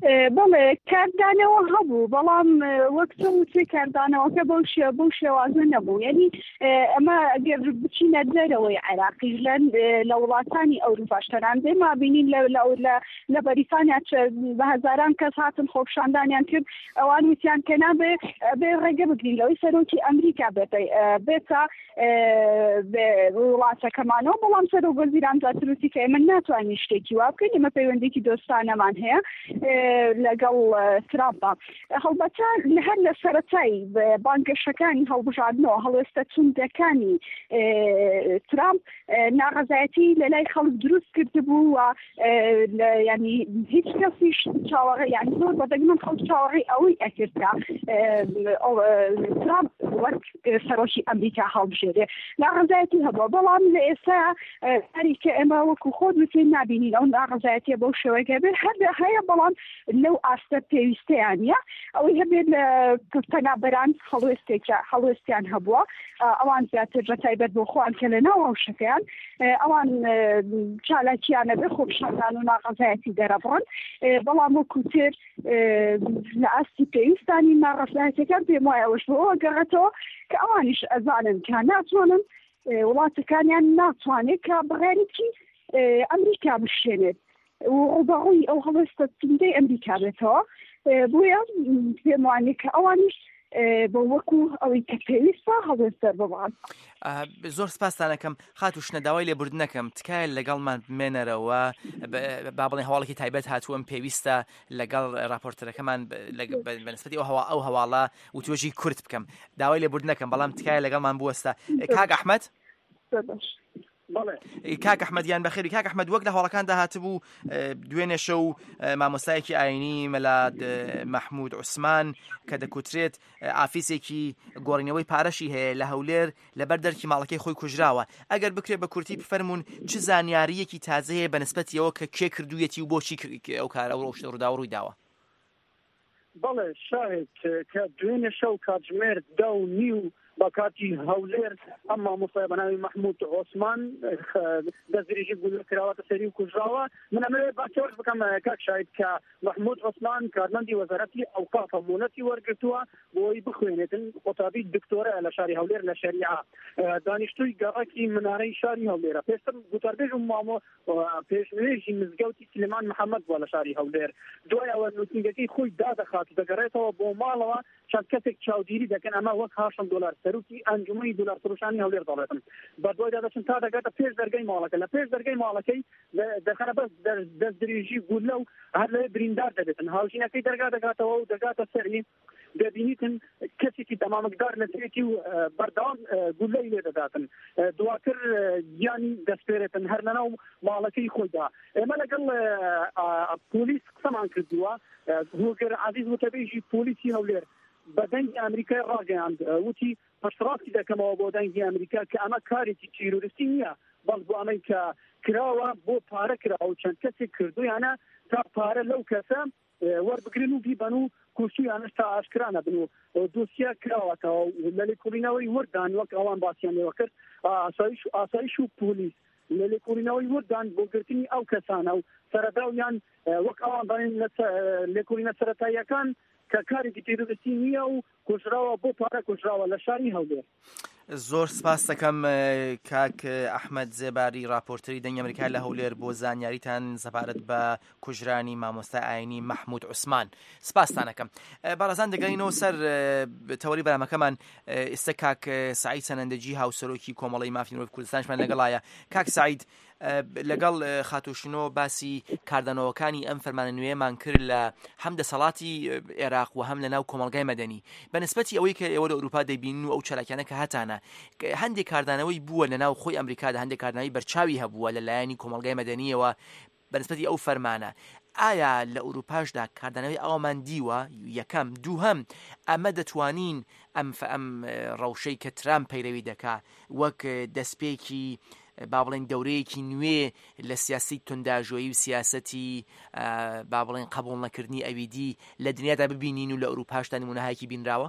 بەڵێ کاردانەوە هەبوو بەڵام وەک تۆ وتێ کاردانەوەکە بەو شێوازە نەبوو یعنی ئەمە ئەگەر بچینە دەرەوەی عێراقیش لە وڵاتانی ئەوروپاش تەنان دێما بینین لە بەریتانیا بە هەزاران کەس هاتن خۆپشاندانیان کرد ئەوان وتیان کە نابێ ڕێگە بگرین لەوەی سەرۆکی ئەمریکا بێتە وڵاتەکەمانەوە بەڵام سەرۆک وەزیران زاتروتی کە ئێمە ناتوانین شتێکی وا بکەین ئێمە پەیوەندێکی دۆستانەمان هەیە لەگەڵ ترامپە هەڵبەتە هەر لە سەرەتایی بانگەشەکانی هەڵبژاردنەوە هەڵوێستە چوندەکانی ترامپ ناڕەزایەتی لە لای خەڵک دروست کردبوو و ینی هیچ کەسیش چاوەڕێ یانی زۆر بەدەگمەن خەڵک چاوەڕێی ئەوەی ئەکردکە ترامپ وەک سەرۆکی ئەمریکا هەڵبژێرێ ناڕەزایەتی هەبووە بەڵام لە ئێستا هەریکە ئێمە وەکو خۆت وتێن نبینین ئەو ناڕەزایەتیە بەو شێوەیەکە بێت هەیە بەڵام لەو ئاستە پێویستەیانە ئەوەی هەبێت لە پەنابەران هەڵوێستیان هەبووە ئەوان زیاتر بەتایبەت بۆ خۆیان کە لە ناو هەوشەکەیان ئەوان چالاکیانە بێ خۆپشاندان و ناڕەزایەتی دەرەبڕن بەڵام وەکو تر لە ئاستی پێویستانی ناڕەزایەتەکان پێم وایە ئەوەش بۆەوە گەڕێتەوە کە ئەوانیش ئەزانن کە ناتوانن وڵاتەکانیان ناتوانێت کە بڕێنێکی ئەمریکا بشێنێت وڕوبەڕووی ئەو هەڵوێستە چوندەی ئەمریکا بێتەوە بۆیە پێم وانێت کە ئەوانیش بۆ وەکو ئەوەی کە پێویستە هەڵوێستەر ببڕان زۆر سپاسانەکەم خات و شنەداوای لێبوردنەکەم تکایە لەگەڵمان بمێنەرەوە با بڵێن هەواڵێکی تایبەت هاتووەم پێویستە لەگەڵ راپۆرتەرەکەمان بەنسبەتی ئەو هەواڵە و توێژی کورت بکەم داوای لێبوردنەکەم بەڵام تکایە لەگەڵمان بوەستە کاک ئەحمەد کاک ئەحمەدیان بەخێری کاک ئەحمەد وەک لە هەوڵەکاندا هاتبوو دوێنێ شەو مامۆستایەکی ئاینی مەلاد مەحموود عوسمان کە دەکوترێت ئافیسێکی گۆڕینەوەی پارەشی هەیە لە هەولێر لەبەر دەرکی ماڵەکەی خۆی کوژراوە ئەگەر بکرێت بە کورتی بفەرمونون چ زانیاریەکی تازەیە بەنسبەتیەوە کە کێ کردوویەتی و بۆچی ئەو کارە ئەو ڕووداوە ڕووی داوە بەڵێ شاهد کە دوێنێ شەو کاتژمێر 10:30 بە کاتی هەولێر ئەم مامۆستای بە ناوی مەحموود عوسمان دەستدرێژی کراوەتە سەری و کوژراوە من ئەمەوێت باکەوەش بکەم کاک شاهد کە مەحموود عوسمان کارمەندی وەزارەتی ئەوقاف مونەتی وەرگرتووە بۆی بخوێنێتن قوتابی دکتۆرە لە شاری هەولێر لە شەریعە دانیشتووی گەڕاکی منارەی شاری هەولێرە پێشتر گوتاربێژ و مامۆ پێشنوێژی مزگەوتی سلێمان محەممەد بووە لە شاری هەولێر دوای ئەوە نووسنگەکەی خۆی دادەخات دەگەڕێتەوە بۆ ماڵەوە چەند کەسێک چاودێری دەکەن ئەمە وەک $8 سەرروکی ئەنجومەی دولار فروشانی هەولێر دەڵێتن بە دوای دادەچن تا دەگاتە پێش دەرگای ماڵەکە لە پێش دەرگای ماڵەکەی دەخەنە بەس دەستدرێژی گولە و هەر لە بریندار دەبێتن هاوژینەکەی دەرگا دەگاتەوە و دەگاتە سەری دەبینیتن کەسێکی تەمامەکدار لەسێتی و بەردەوام گولەی لێ دەداتن دواتر گیانی دەستپێرێتن هەر لەناو ماڵەکەی خۆیدا ئێمە لەگەڵ پۆلیس قسەمان کردووە هۆگر عەزیز وتەبێژی پۆلیسی هەولێر بە دەنگی ئەمریکای ڕاگەیاند وتی پشتڕاستی دەکەمەوە بۆ دەنگی ئەمریکا کە ئەمە کارێکی تیرۆریستی نییە بەڵ بۆ ئەمەی کە کراوە بۆ پارە کراوە و چەند کەسێک کردویانە تا پارە لەو کەسە وەربگرن و بیبەن و کوشتیانش تا ئاشکرا نەبن و دۆسیە کراوەتەوە لە لێکۆڵینەوەی وەردان وەک ئەوان باسییان لێوە کرد ئاسایش و پۆلیس لە لێکۆڵینەوەی وەردان بۆ گرتنی ئەو کەسانە و سەرەداویان وەک ئەوان بەڵێن لێکۆڵینە سەرەتاییەکان کە کارێکی تیرۆریستی نییە و کوژراوە بۆ پارە کوژراوە لە شاری هەولێر زۆر سپاس دەکەم کاک ئەحمەد زێباری راپۆرتەری دەنگی ئەمریکا لە هەولێر بۆ زانیاریتان سەپارەت بە کوژرانی مامۆستای ئاینی مەحموود عوسمان سپاستانەکەم بەڕێزان دەگەڕینەوە سەر تەوەری بەرنامەکەمان ئێستا کاک سعید سەنەندەجی هاوسەرۆکی کۆمەڵی مافی مرۆڤ کوردستانشمان لەگەڵایە کاک سعید لەگەڵ خاتۆشینەوە باسی کاردانەوەکانی ئەم فەرمانە نوێمان کرد لە هەم دەسەڵاتی عێراق و هەم لە ناو کۆمەلگای مەدەنی بەنسبەتی ئەوەی کە ئێوە لە ئەوروپا دەبینن و ئەو چالاکیانە کە هەتانە هەندێک کاردانەوەی بووە لە ناو خۆی ئەمریکادا هەندێک کاردانەوەی بەرچاوی هەبووە لەلایەنی کۆمەلگای مەدەنیەوە بەنسبەتی ئەو فەرمانە ئایا لە ئەوروپاشدا کاردانەوەی ئەومان دیوە یەکەم دووهەم ئەمە دەتوانین ئەم ڕەوشەی کە ترامپ پەیڕەوی دەکا وەک دەستپێکی با بڵێن دەورەیەکی نوێ لە سیاسی تونداژۆیی و سیاسەتی با بڵێن قبوڵ نەکردنی ئەویدی لە دنیادا ببینین و لە ئەوروپاشدا نمونەهایەکی بینراوە؟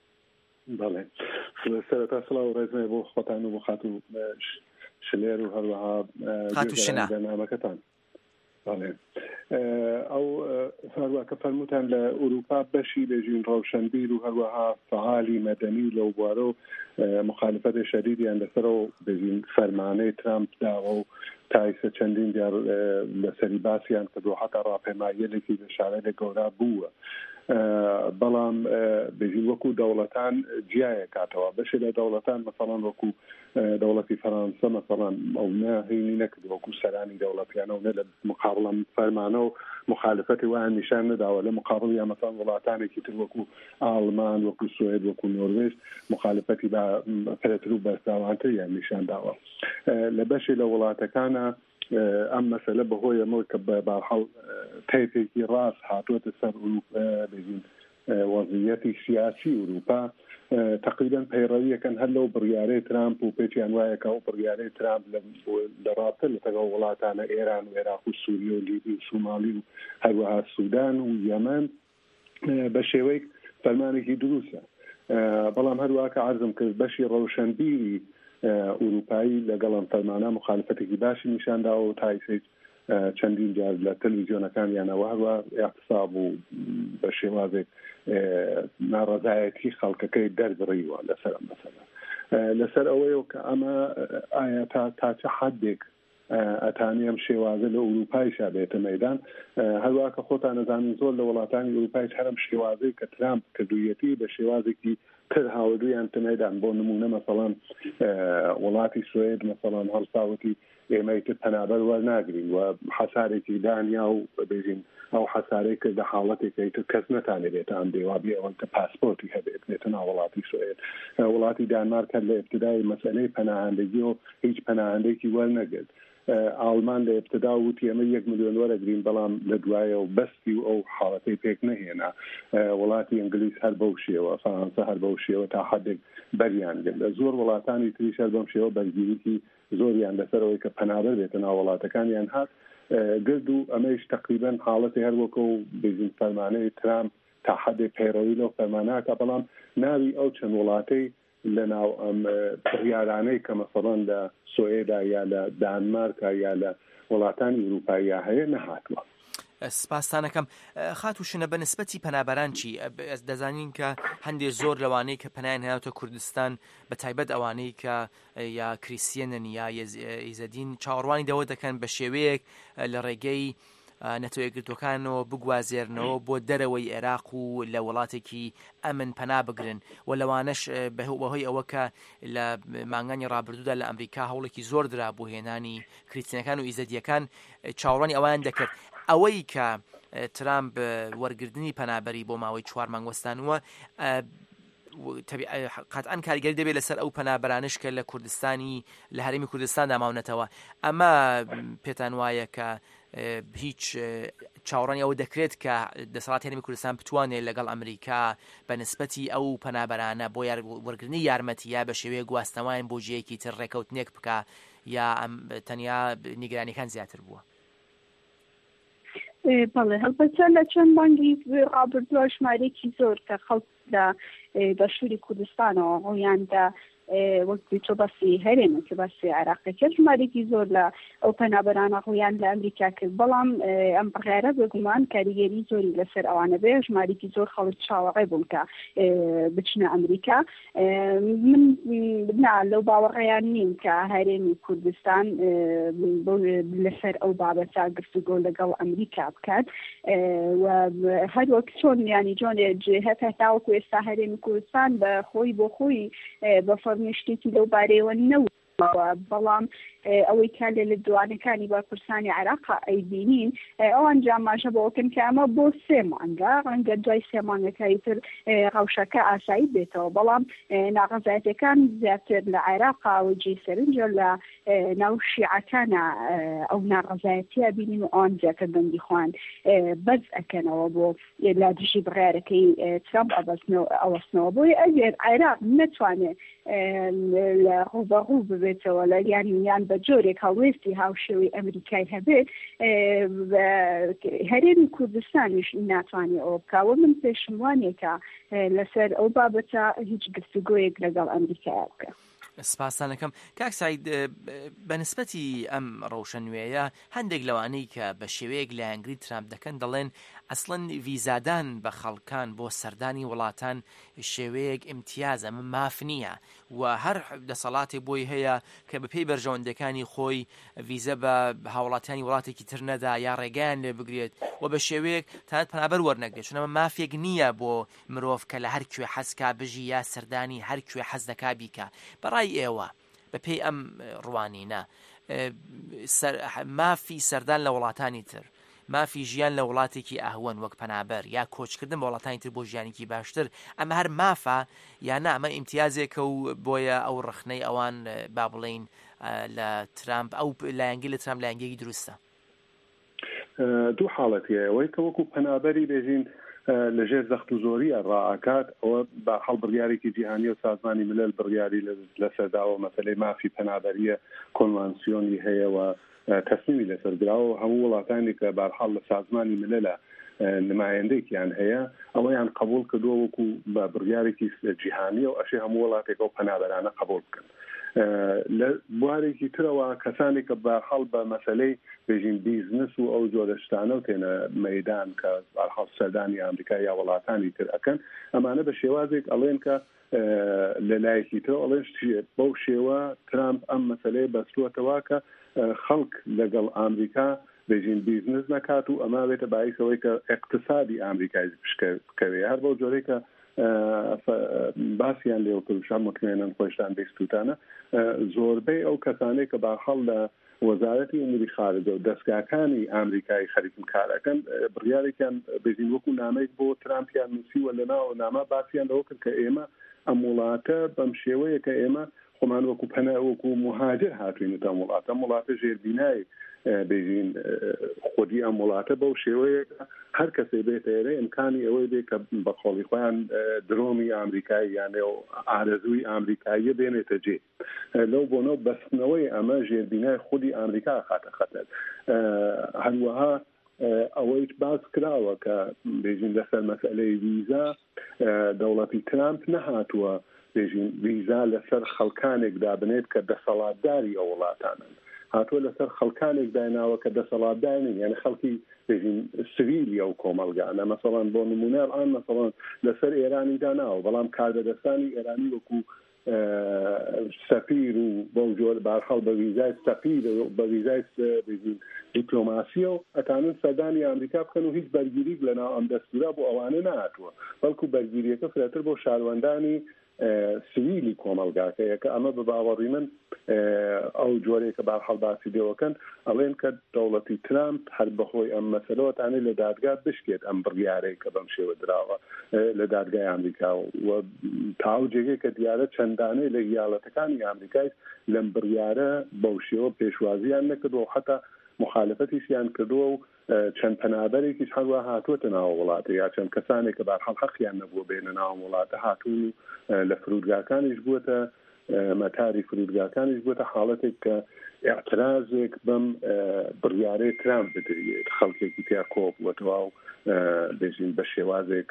بەڵێ سەرەتا سڵاو و ڕێزمێ بۆ خۆتان و بۆ خات و شلێر و هەروەها خات و شنە بەرنامەکەتان ئەو هەروەکە فەرموتان لە ئوروپا بەشی بێژین ڕەوشنبیر و هەروەها فعالی مەدەنی لەو بوارە و مخالفەتی شەدیدیان لەسەرەوە بێژین فەرمانەی ترامپ داوە و تایسە چەندین جار لەسەری باسییان کردو حتا ڕاپێماییەکی لە شارەی گەورە بووە بەڵام بێژین وەکو دەوڵەتان جیایە کاتەوە بەشێ لە دەوڵەتان مەسەڵەن وەکو دەوڵەتی فەرەنسا مەسەڵەن ئەو ناهێنی نەکرد وەکو سەرانی دەوڵەتیانەوە لە مقابڵە فەرمانە و مخالفەتی وایان نیشان نەداوە لە مقابڵ یا مەسەڵەن وڵاتانێکی تر وەکو ئاڵمان وەکو سوێد وەکو نۆروێژ مخالفەتی بە پرەتر و بەرداوامتریان نیشان داوە لە بەشێ لە وڵاتەکانە ئەم مەسەلە بەهۆی ئەمەوە کە بەڵحاڵ تایپێکی ڕاست هاتووەتە سەر بێژین وەزعیەتی سیاسی ئوروپا تقریبا پەیڕەویەکەن هەر لەو بڕیارەی ترامپ و پێچیان وایە کە ئەو بڕیارەی ترامپ لە ڕابطە لەگەڵ وڵاتانە ئێران و عێراق و سووریە و لیبی و سومالی و هەروەها سوودان و یەمەن بە شێوەیەک فەرمانێکی دروستە بەڵام هەروەها کە عەرزم کرد بەشی ڕەوشنبیری ئوروپایی لەگەڵ ئەم فەرمانە مخالفەتێکی باشی نیشانداوە و تایسێت چەندین جار لە تەلەڤیزیۆنەکانیانەوە هەروە اعتصاب و بە شێوازێک ناڕەزایەتی خەڵکەکەی دەربڕیوە لەسەر ئەم مەسەلە لەسەر ئەوەیە کە ئەمە ئایا تا چه حدێک ئەتانیم شێوازە لە ئوروپایشا بێتە مەیدان هەروە کە خۆتان نەزانن زۆر لە وڵاتانی ئوروپایش هەرم شێوازەی کە ترامپ کردوویەتی بە شێوازێکی تر هاوردویان تەمەدان بۆ نمونە مەسەڵەن وڵاتی سوێد مەسەڵەن هەڵساوەتی ئێمەی تر پەنابەر وەرناگرین و حەسارێکی دانیا و بێژین ئەو حەسارەی کە لە حاڵەتێکی تر کەس نەتانێت بێتە ئەم دێوابێ ئەوەن کە پاسپۆرتی هەبێت بێتە ناو وڵاتی سوێد وڵاتی دانمارک لە ابتدای مەسەلەی پەناهەندگی و هیچ پەناهەندێکی وەرنەگرت ئالمان لە ابتدا وتی ئەمە 1 ملیۆن وەرەگرین بەڵام لە دوایە و بەستی و ئەو حاڵەتەی پێک نەهێنا وڵاتی ئینگلیس هەر بەو شێوە فەرەنسا هەر بەو شێوە تا حدێک بەریان گرت لە زۆر وڵاتانی تریش هەر بەم شێوە بەرگریکی زۆریان لەسەرەوەی کە پەنابەر بێتە ناو وڵاتەکانیان هات گرد و ئەمەش تقریبا حاڵەتی هەروەکە و بێژین فەرمانەی ترامپ تا حدێک پەیڕەوی لەو فەرمانەکە بەڵام ناوی ئەو چەند وڵاتەی لە ناو ئەم بڕیارانەی کە مەسەڵەن لە سوێدا یا لە دانمارکا یا لە وڵاتانی ئوروپایی هەیە نەهاتوە سپاسانەکەم خاتوشنە بە نسبەتی پەنابەران چی دەزانین کە هەندێک زۆر لەوانەی کە پەنایان هەیەوە کوردستان بە تایبەت ئەوانەی کە یا کریسیەنن یا ئیزەدین چاوەڕوانی دەوە دەکەن بە شێوەیەک لە ڕێگەی نەتەوەیەکگرتوەکانەوە بگوازێرنەوە بۆ دەرەوەی عێراق و لە وڵاتێکی ئەمن پەنا بگرن و لەوانەش بەهۆی ئەوە کە لە مانگانی ڕابردوودا لە ئەمریکا هەوڵێکی زۆر درا بۆ هێنانی کریسیەنەکان و ئیزەدیەکان چاوەڕوانی ئەوان دەکرد ئەوەی کە ترامپ وەرگردنی پەنابەری بۆ ماوەی 4 مانگ وەستانوە قەتعاً کاریگەری دەبێت لەسەر ئەو پەنابەرانش کە لە کوردستانی لە هەرێمی کوردستاندا ماونەتەوە ئەمە پێتان وایە کە هیچ چاوەڕانی ئەوە دەکرێت کە دەسەڵاتی هەرێمی کوردستان بتوانێت لەگەڵ ئەمریکا بە نسبەتی ئەو پەنابەرانە بۆ وەرگرتنی یارمەتی یا بە شێوەیە گواستنەوەیان بۆ جێیەکی تر ڕێکەوتنێک بکە یا تەنیا نیگرانیەکان زیاتر بووە بەڵێ هەڵبەتە لە چەند مانگی ڕابردووە ژمارەیەکی زۆر کە خەڵک لە بەشووری کوردستانەوە ڕۆیاندا وەک تۆ بەسی هەرێمە کە باسی عێراقەکە ژمارەیەکی زۆر لە ئەو پەنابەرانە ڕویان لە ئەمریکا کرد بەڵام ئەم بڕیارە بێگومان کاریگەری زۆری لەسەر ئەوانە بێ ژمارەیەکی زۆر خەڵک چاوەڕێ بوون کە بچنە ئەمریکا من لەو باوەڕێیان نیم کە هەرێمی کوردستان لەسەر ئەو بابەتە گفتوگۆ لەگەڵ ئەمریکا بکات و هەروەک چۆن ینی جۆنێ هەتا تاوەکو ئێستا هەرێمی کوردستان بە خۆی بۆ خۆی بە فەرمیشتێکی لەو بارەیەوە نەوە بەڵام ئەوەی کا لە دوانەکانی باپرسانی عێراق ئەیبینین ئەوان جاماژە بۆکن کە ئەمە بۆ 3 مانگە ڕەنگە دوای 3 مانگەکەی تر ڕەوشەکە ئاسایی بێتەوە بەڵام ناڕەزایەتەکان زیاتر لە عێراقا و جێسەرنجە لە ناو شیعەکانە ئەو ناڕەزایەتیە بینین و ئەوان زیاتر بەندی خوان بەرز ئەکەنەوە بۆ لە دژی بڕیارەکەی ترامپ ئەوەستنەوە بۆی ئەگەر عێراق نەتوانێت لە ڕوبەڕوو ببێتەوە لە یان بە جۆرێک هەڵوێستی هاوشێوەی ئەمریکای هەبێت هەرێمی کوردستانیش ناتوانێت ئەوە بکاوە من پێشم وانێکە لەسەر ئەو بابەتە هیچ گفتوگۆیەک لەگەڵ ئەمریکای بکە سپاسانەکەم کاک سعید بەنسبەتی ئەم ڕەوشە نوێیە هەندێک لەوانەی کە بە شێوەیەک لە ئەنگری ترامپ دەکەن دەڵێن ئەسڵەن ویزادان بە خەڵکان بۆ سەردانی وڵاتان شێوەیەک ئیمتیازە من ماف نییە و هەر دەسەڵاتی بۆی هەیە کە بەپێی بەرژەوەندەکانی خۆی ویزە بە هاوڵاتیانی وڵاتێکی تر نەدا یا ڕێگەیان لێ بگرێت و بە شێوەیەک تانەت پەنابەر وەرنەگرێت چونەمە مافێک نییە بۆ مرۆڤ کە لە هەر کوێ حەزکا بژی یا سەردانی هەر کوێ حەز دەکا بیکە بەڕای ئێوە بەپێی ئەم ڕوانینە مافی سەردان لە وڵاتانی تر مافی ژیان لە وڵاتێکی ئاهوەن وەک پەنابەر یا کۆچکردن بە وڵاتانی تر بۆ ژیانێکی باشتر ئەمە هەر مافە یا نا ئەمە ئیمتیازێکە و بۆیە ئەو ڕخنەی ئەوان با بڵین لە ترامپ ئەو لایەنگی لە ترامپ لایەنگێکی دروستە دوو حاڵەتیە ئەوەی کە وەکو پەنابەری بێژین لەژێر زەخت و زۆریە ڕائکات ئەوە بە هەڵ بڕیارێکی جیهانی و سازمانی ملل بڕیاری لەسەرداوە مەسەلەی مافی پەنابەریە کۆنوانسیۆنی هەیە و تەسمیمی لەسەردراوە هەموو وڵاتانی کە بەرحاڵ لە سازمانی مللە نمایندەیەکیان هەیە ئەوەیان قبول کردووە وەکو بە بڕیارێکی جیهانی و ئەشێ هەموو وڵاتێک ئەو پەنابەرانە قبول بکەن لە بوارێکی ترەوە کەسانی کە بەرحاڵ بە مەسەلەی بێژین بیزنس و ئەو جۆرە شتانە و تێنە مەیدان کە بەرحاڵ سەردانی ئەمریکا یا وڵاتانی تر ئەکەن ئەمانە بە شێوازێک ئەڵێن کە لە لایەکی تر ئەڵێن بەو شێوە ترامپ ئەم مەسەلەی بەستووەتەوە کە خەڵک لەگەڵ ئەمریکا بێژین بیزنس نەکات و ئەما بێتە باعثەوەی کە اقتصادی ئەمریکای بشکەوێ هەر بەو جۆرەی کە باسییان لێو کردشان مطمئنن خۆشتان بیستوتانە زۆربەی ئەو کەسانەی کە باخەڵ لە وەزارەتی ئەموری خارجە و دەستگاکانی ئەمریکای خەریکم کارەکەن بڕیارێکیان بێژین وەکو نامەیەک بۆ ترامپیان نووسیوە لە ناو نامە باسییان لەوە کرد کە ئێمە ئەم وڵاتە بەم شێوەیە کە ئێمە خۆمان وەکو پەنە وەکو مهاجر هاتوینەتە وڵاتە ژێربینای بێژین خودی ئەم وڵاتە بەو شێوەیە هەر کەسێ بێتە ئێرە ئیمکانی ئەوەی بێ کە بە خۆڵی خۆیان درۆمی ئامریکایی یانێ و ئارەزووی ئامریکاییە بێنێتە جێ لەو بۆنەوە بەستنەوەی ئەمە ژێربینای خودی ئامریکا خاتە خەتەر هەروەها ئەوەی باز کراوە کە بێژین لەسەر مەسئلەی ویزا دەوڵەتی ترامپ نەهاتووە بێژین ویزا لەسەر خەڵکانێک دابنێت کە دەسەڵاتداری ئەو وڵاتانن هاتووە لەسەر خەڵکانێک دایناوە کە دەسەڵاتدارن یعنی خەڵکی بێژین سویلی ئەو کۆمەلگانە مەسەڵەن بۆ نمونە ئەڵان مەسەڵەن لەسەر ئێرانی داناوە بەڵام کاردەدەستانی ئێرانی وەکو سەفیر و بەو جۆر بارحاڵ بە ویزای سەفیر بە ویزای دیپلۆماسیە و ئەتانن سەردانی ئەمریکا بکەن و هیچ بەرگیریک لەناو ئەم دەستورە بۆ ئەوانە نهاتووە بەڵکو بەرگیریەکە فرەتر بۆ شاروەندانی سویلی کۆمەلگاکەیە کە ئەمە بە باوەڕی من ئەو جۆرێک کە بارحاڵ باسی دێوەکەن ئەڵێن کە دەوڵەتی ترامپ هەر بەخۆی ئەم مەسەلەوەتانەی لە دادگا بشکێت ئەم بڕیارەی کە بەم شێوە دراوە لە دادگای ئەمریکا و تاو جێگەی کە دیارە چەندانەی لە ایالەتەکانی ئەمریکای لەم بڕیارە بەو شێوە پێشوازیان نەکردووە و حتا مخالفەتیشیان کردووە و چەند پەنابەرێکیش هەروە هاتووەتە ناو وڵاتە یا چەند کەسانێک کە بارحاڵ حەقیان نەبووە بێنە ناو وڵاتە هاتوون لە فرودگاکانیش بووەتە مەتاری فرودگاکانیش بووەتە حاڵەتێک کە اعتراضێک بەم بڕیارەی ترامپ بدرێت خەڵکێکی تیا کۆبووەتەوە و بێژین بە شێوازێک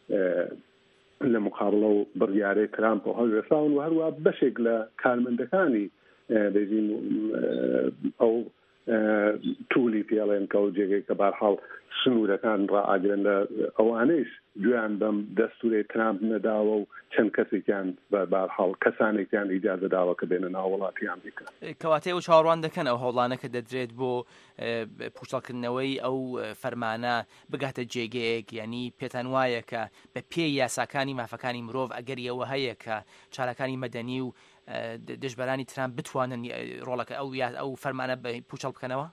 لە مقابڵە و بڕیارەی ترامپ و هەڵوێساون و هەروە بەشێک لە کارمەندەکانی بێژین ئەو تولی پێڵێن کە و جێگەی کە بارحاڵ سنوورەکان ڕائاگرن لە ئەوانەیش گویان بەم دەستوری ترامپ نەداوە و چەند کەسێکیان بە بارحاڵ کەسانێکیان ئیجازە داوە کە بێنە ناو وڵاتی ئەمریکا کەواتێ و چاوەڕوان دەکەن ئەو هەوڵانە کە دەدرێت بۆ پوچەڵکردنەوەی ئەو فەرمانە بگاتە جێگەیەک یعنی پێتان وایە کە بە پێی یاساکانی مافەکانی مرۆڤ ئەگەریەوە هەیە کە چارەکانی مەدەنی و دژبەرانی ترامپ بتوانن ڕۆڵەکە ئەو فەرمانە پوچەڵ بکەنەوە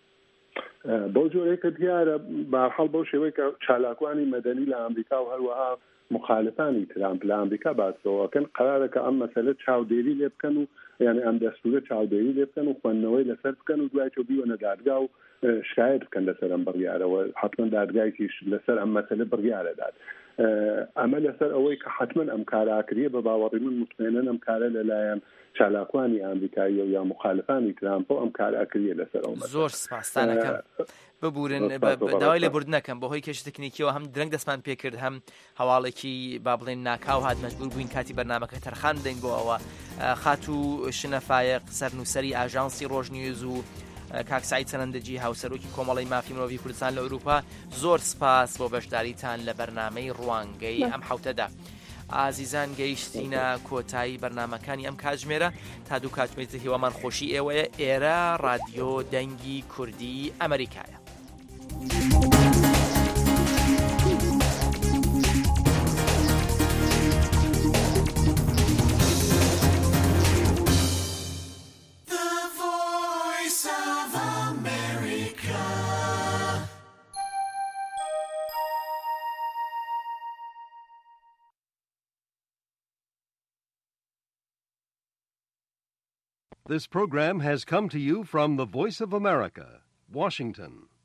بۆ جۆرێکە دیارە بەحاڵ بەو شێوەیە کە چالاکوانی مەدەنی لە ئەمریکا و هەروەها مخالفانی ترامپ لە ئەمریکا باسەوەکەن قرارەکە ئەم مەسەلە چاودێری لێ بکەن و یعنی ئەم دەستورە چاودێری لێ بکەن و خوێندنەوەی لەسەر بکەن و دوای چۆ بیوەنە دادگا و شکایت بکەن لەسەر ئەم بڕیارەوە حتمما دادگایکیش لەسەر ئەم مەسەلە بڕیارەدات ئەمە لەسەر ئەوەی کە حتمما ئەم کاراکریە بە باوەڕی من مطمئنن ئەم کارە لەلایەن چالاکوانی ئەمریکایی و یا مخالفانی ترامپ ئەم کاراکریە لەسەر ئەو زۆر سپاسدانەکەم ببورن داوای لێبورد نەکەم بەهۆی کێشە تەکنیکیەوە هەم درەنگ دەستمان پێکرد هەم هەواڵێکی با بڵێن ناکاو هات مەجبور بووین کاتی بەرنامەکە تەرخان بدەین بۆ ئەوە خات و شنەفایق سەرنووسەری ئاژانسی ڕۆژنیوز و کاک سعید چەنەندەجی هاوسەرۆکی کۆمەڵی مافی مرۆڤی کوردستان لە ئەوروپا زۆر سپاس بۆ بەشداریتان لە بەرنامەی ڕوانگەی ئەم حوتەدا ئازیزان گەیشتینە کۆتایی بەرنامەکانی ئەم کاتژمێرە تا دوو کاتژمێرە هیوامان خۆشی ئێوەیە ئێرە رادیۆ دەنگی کوردی ئەمریکایە. This program has come to you from the Voice of America, Washington.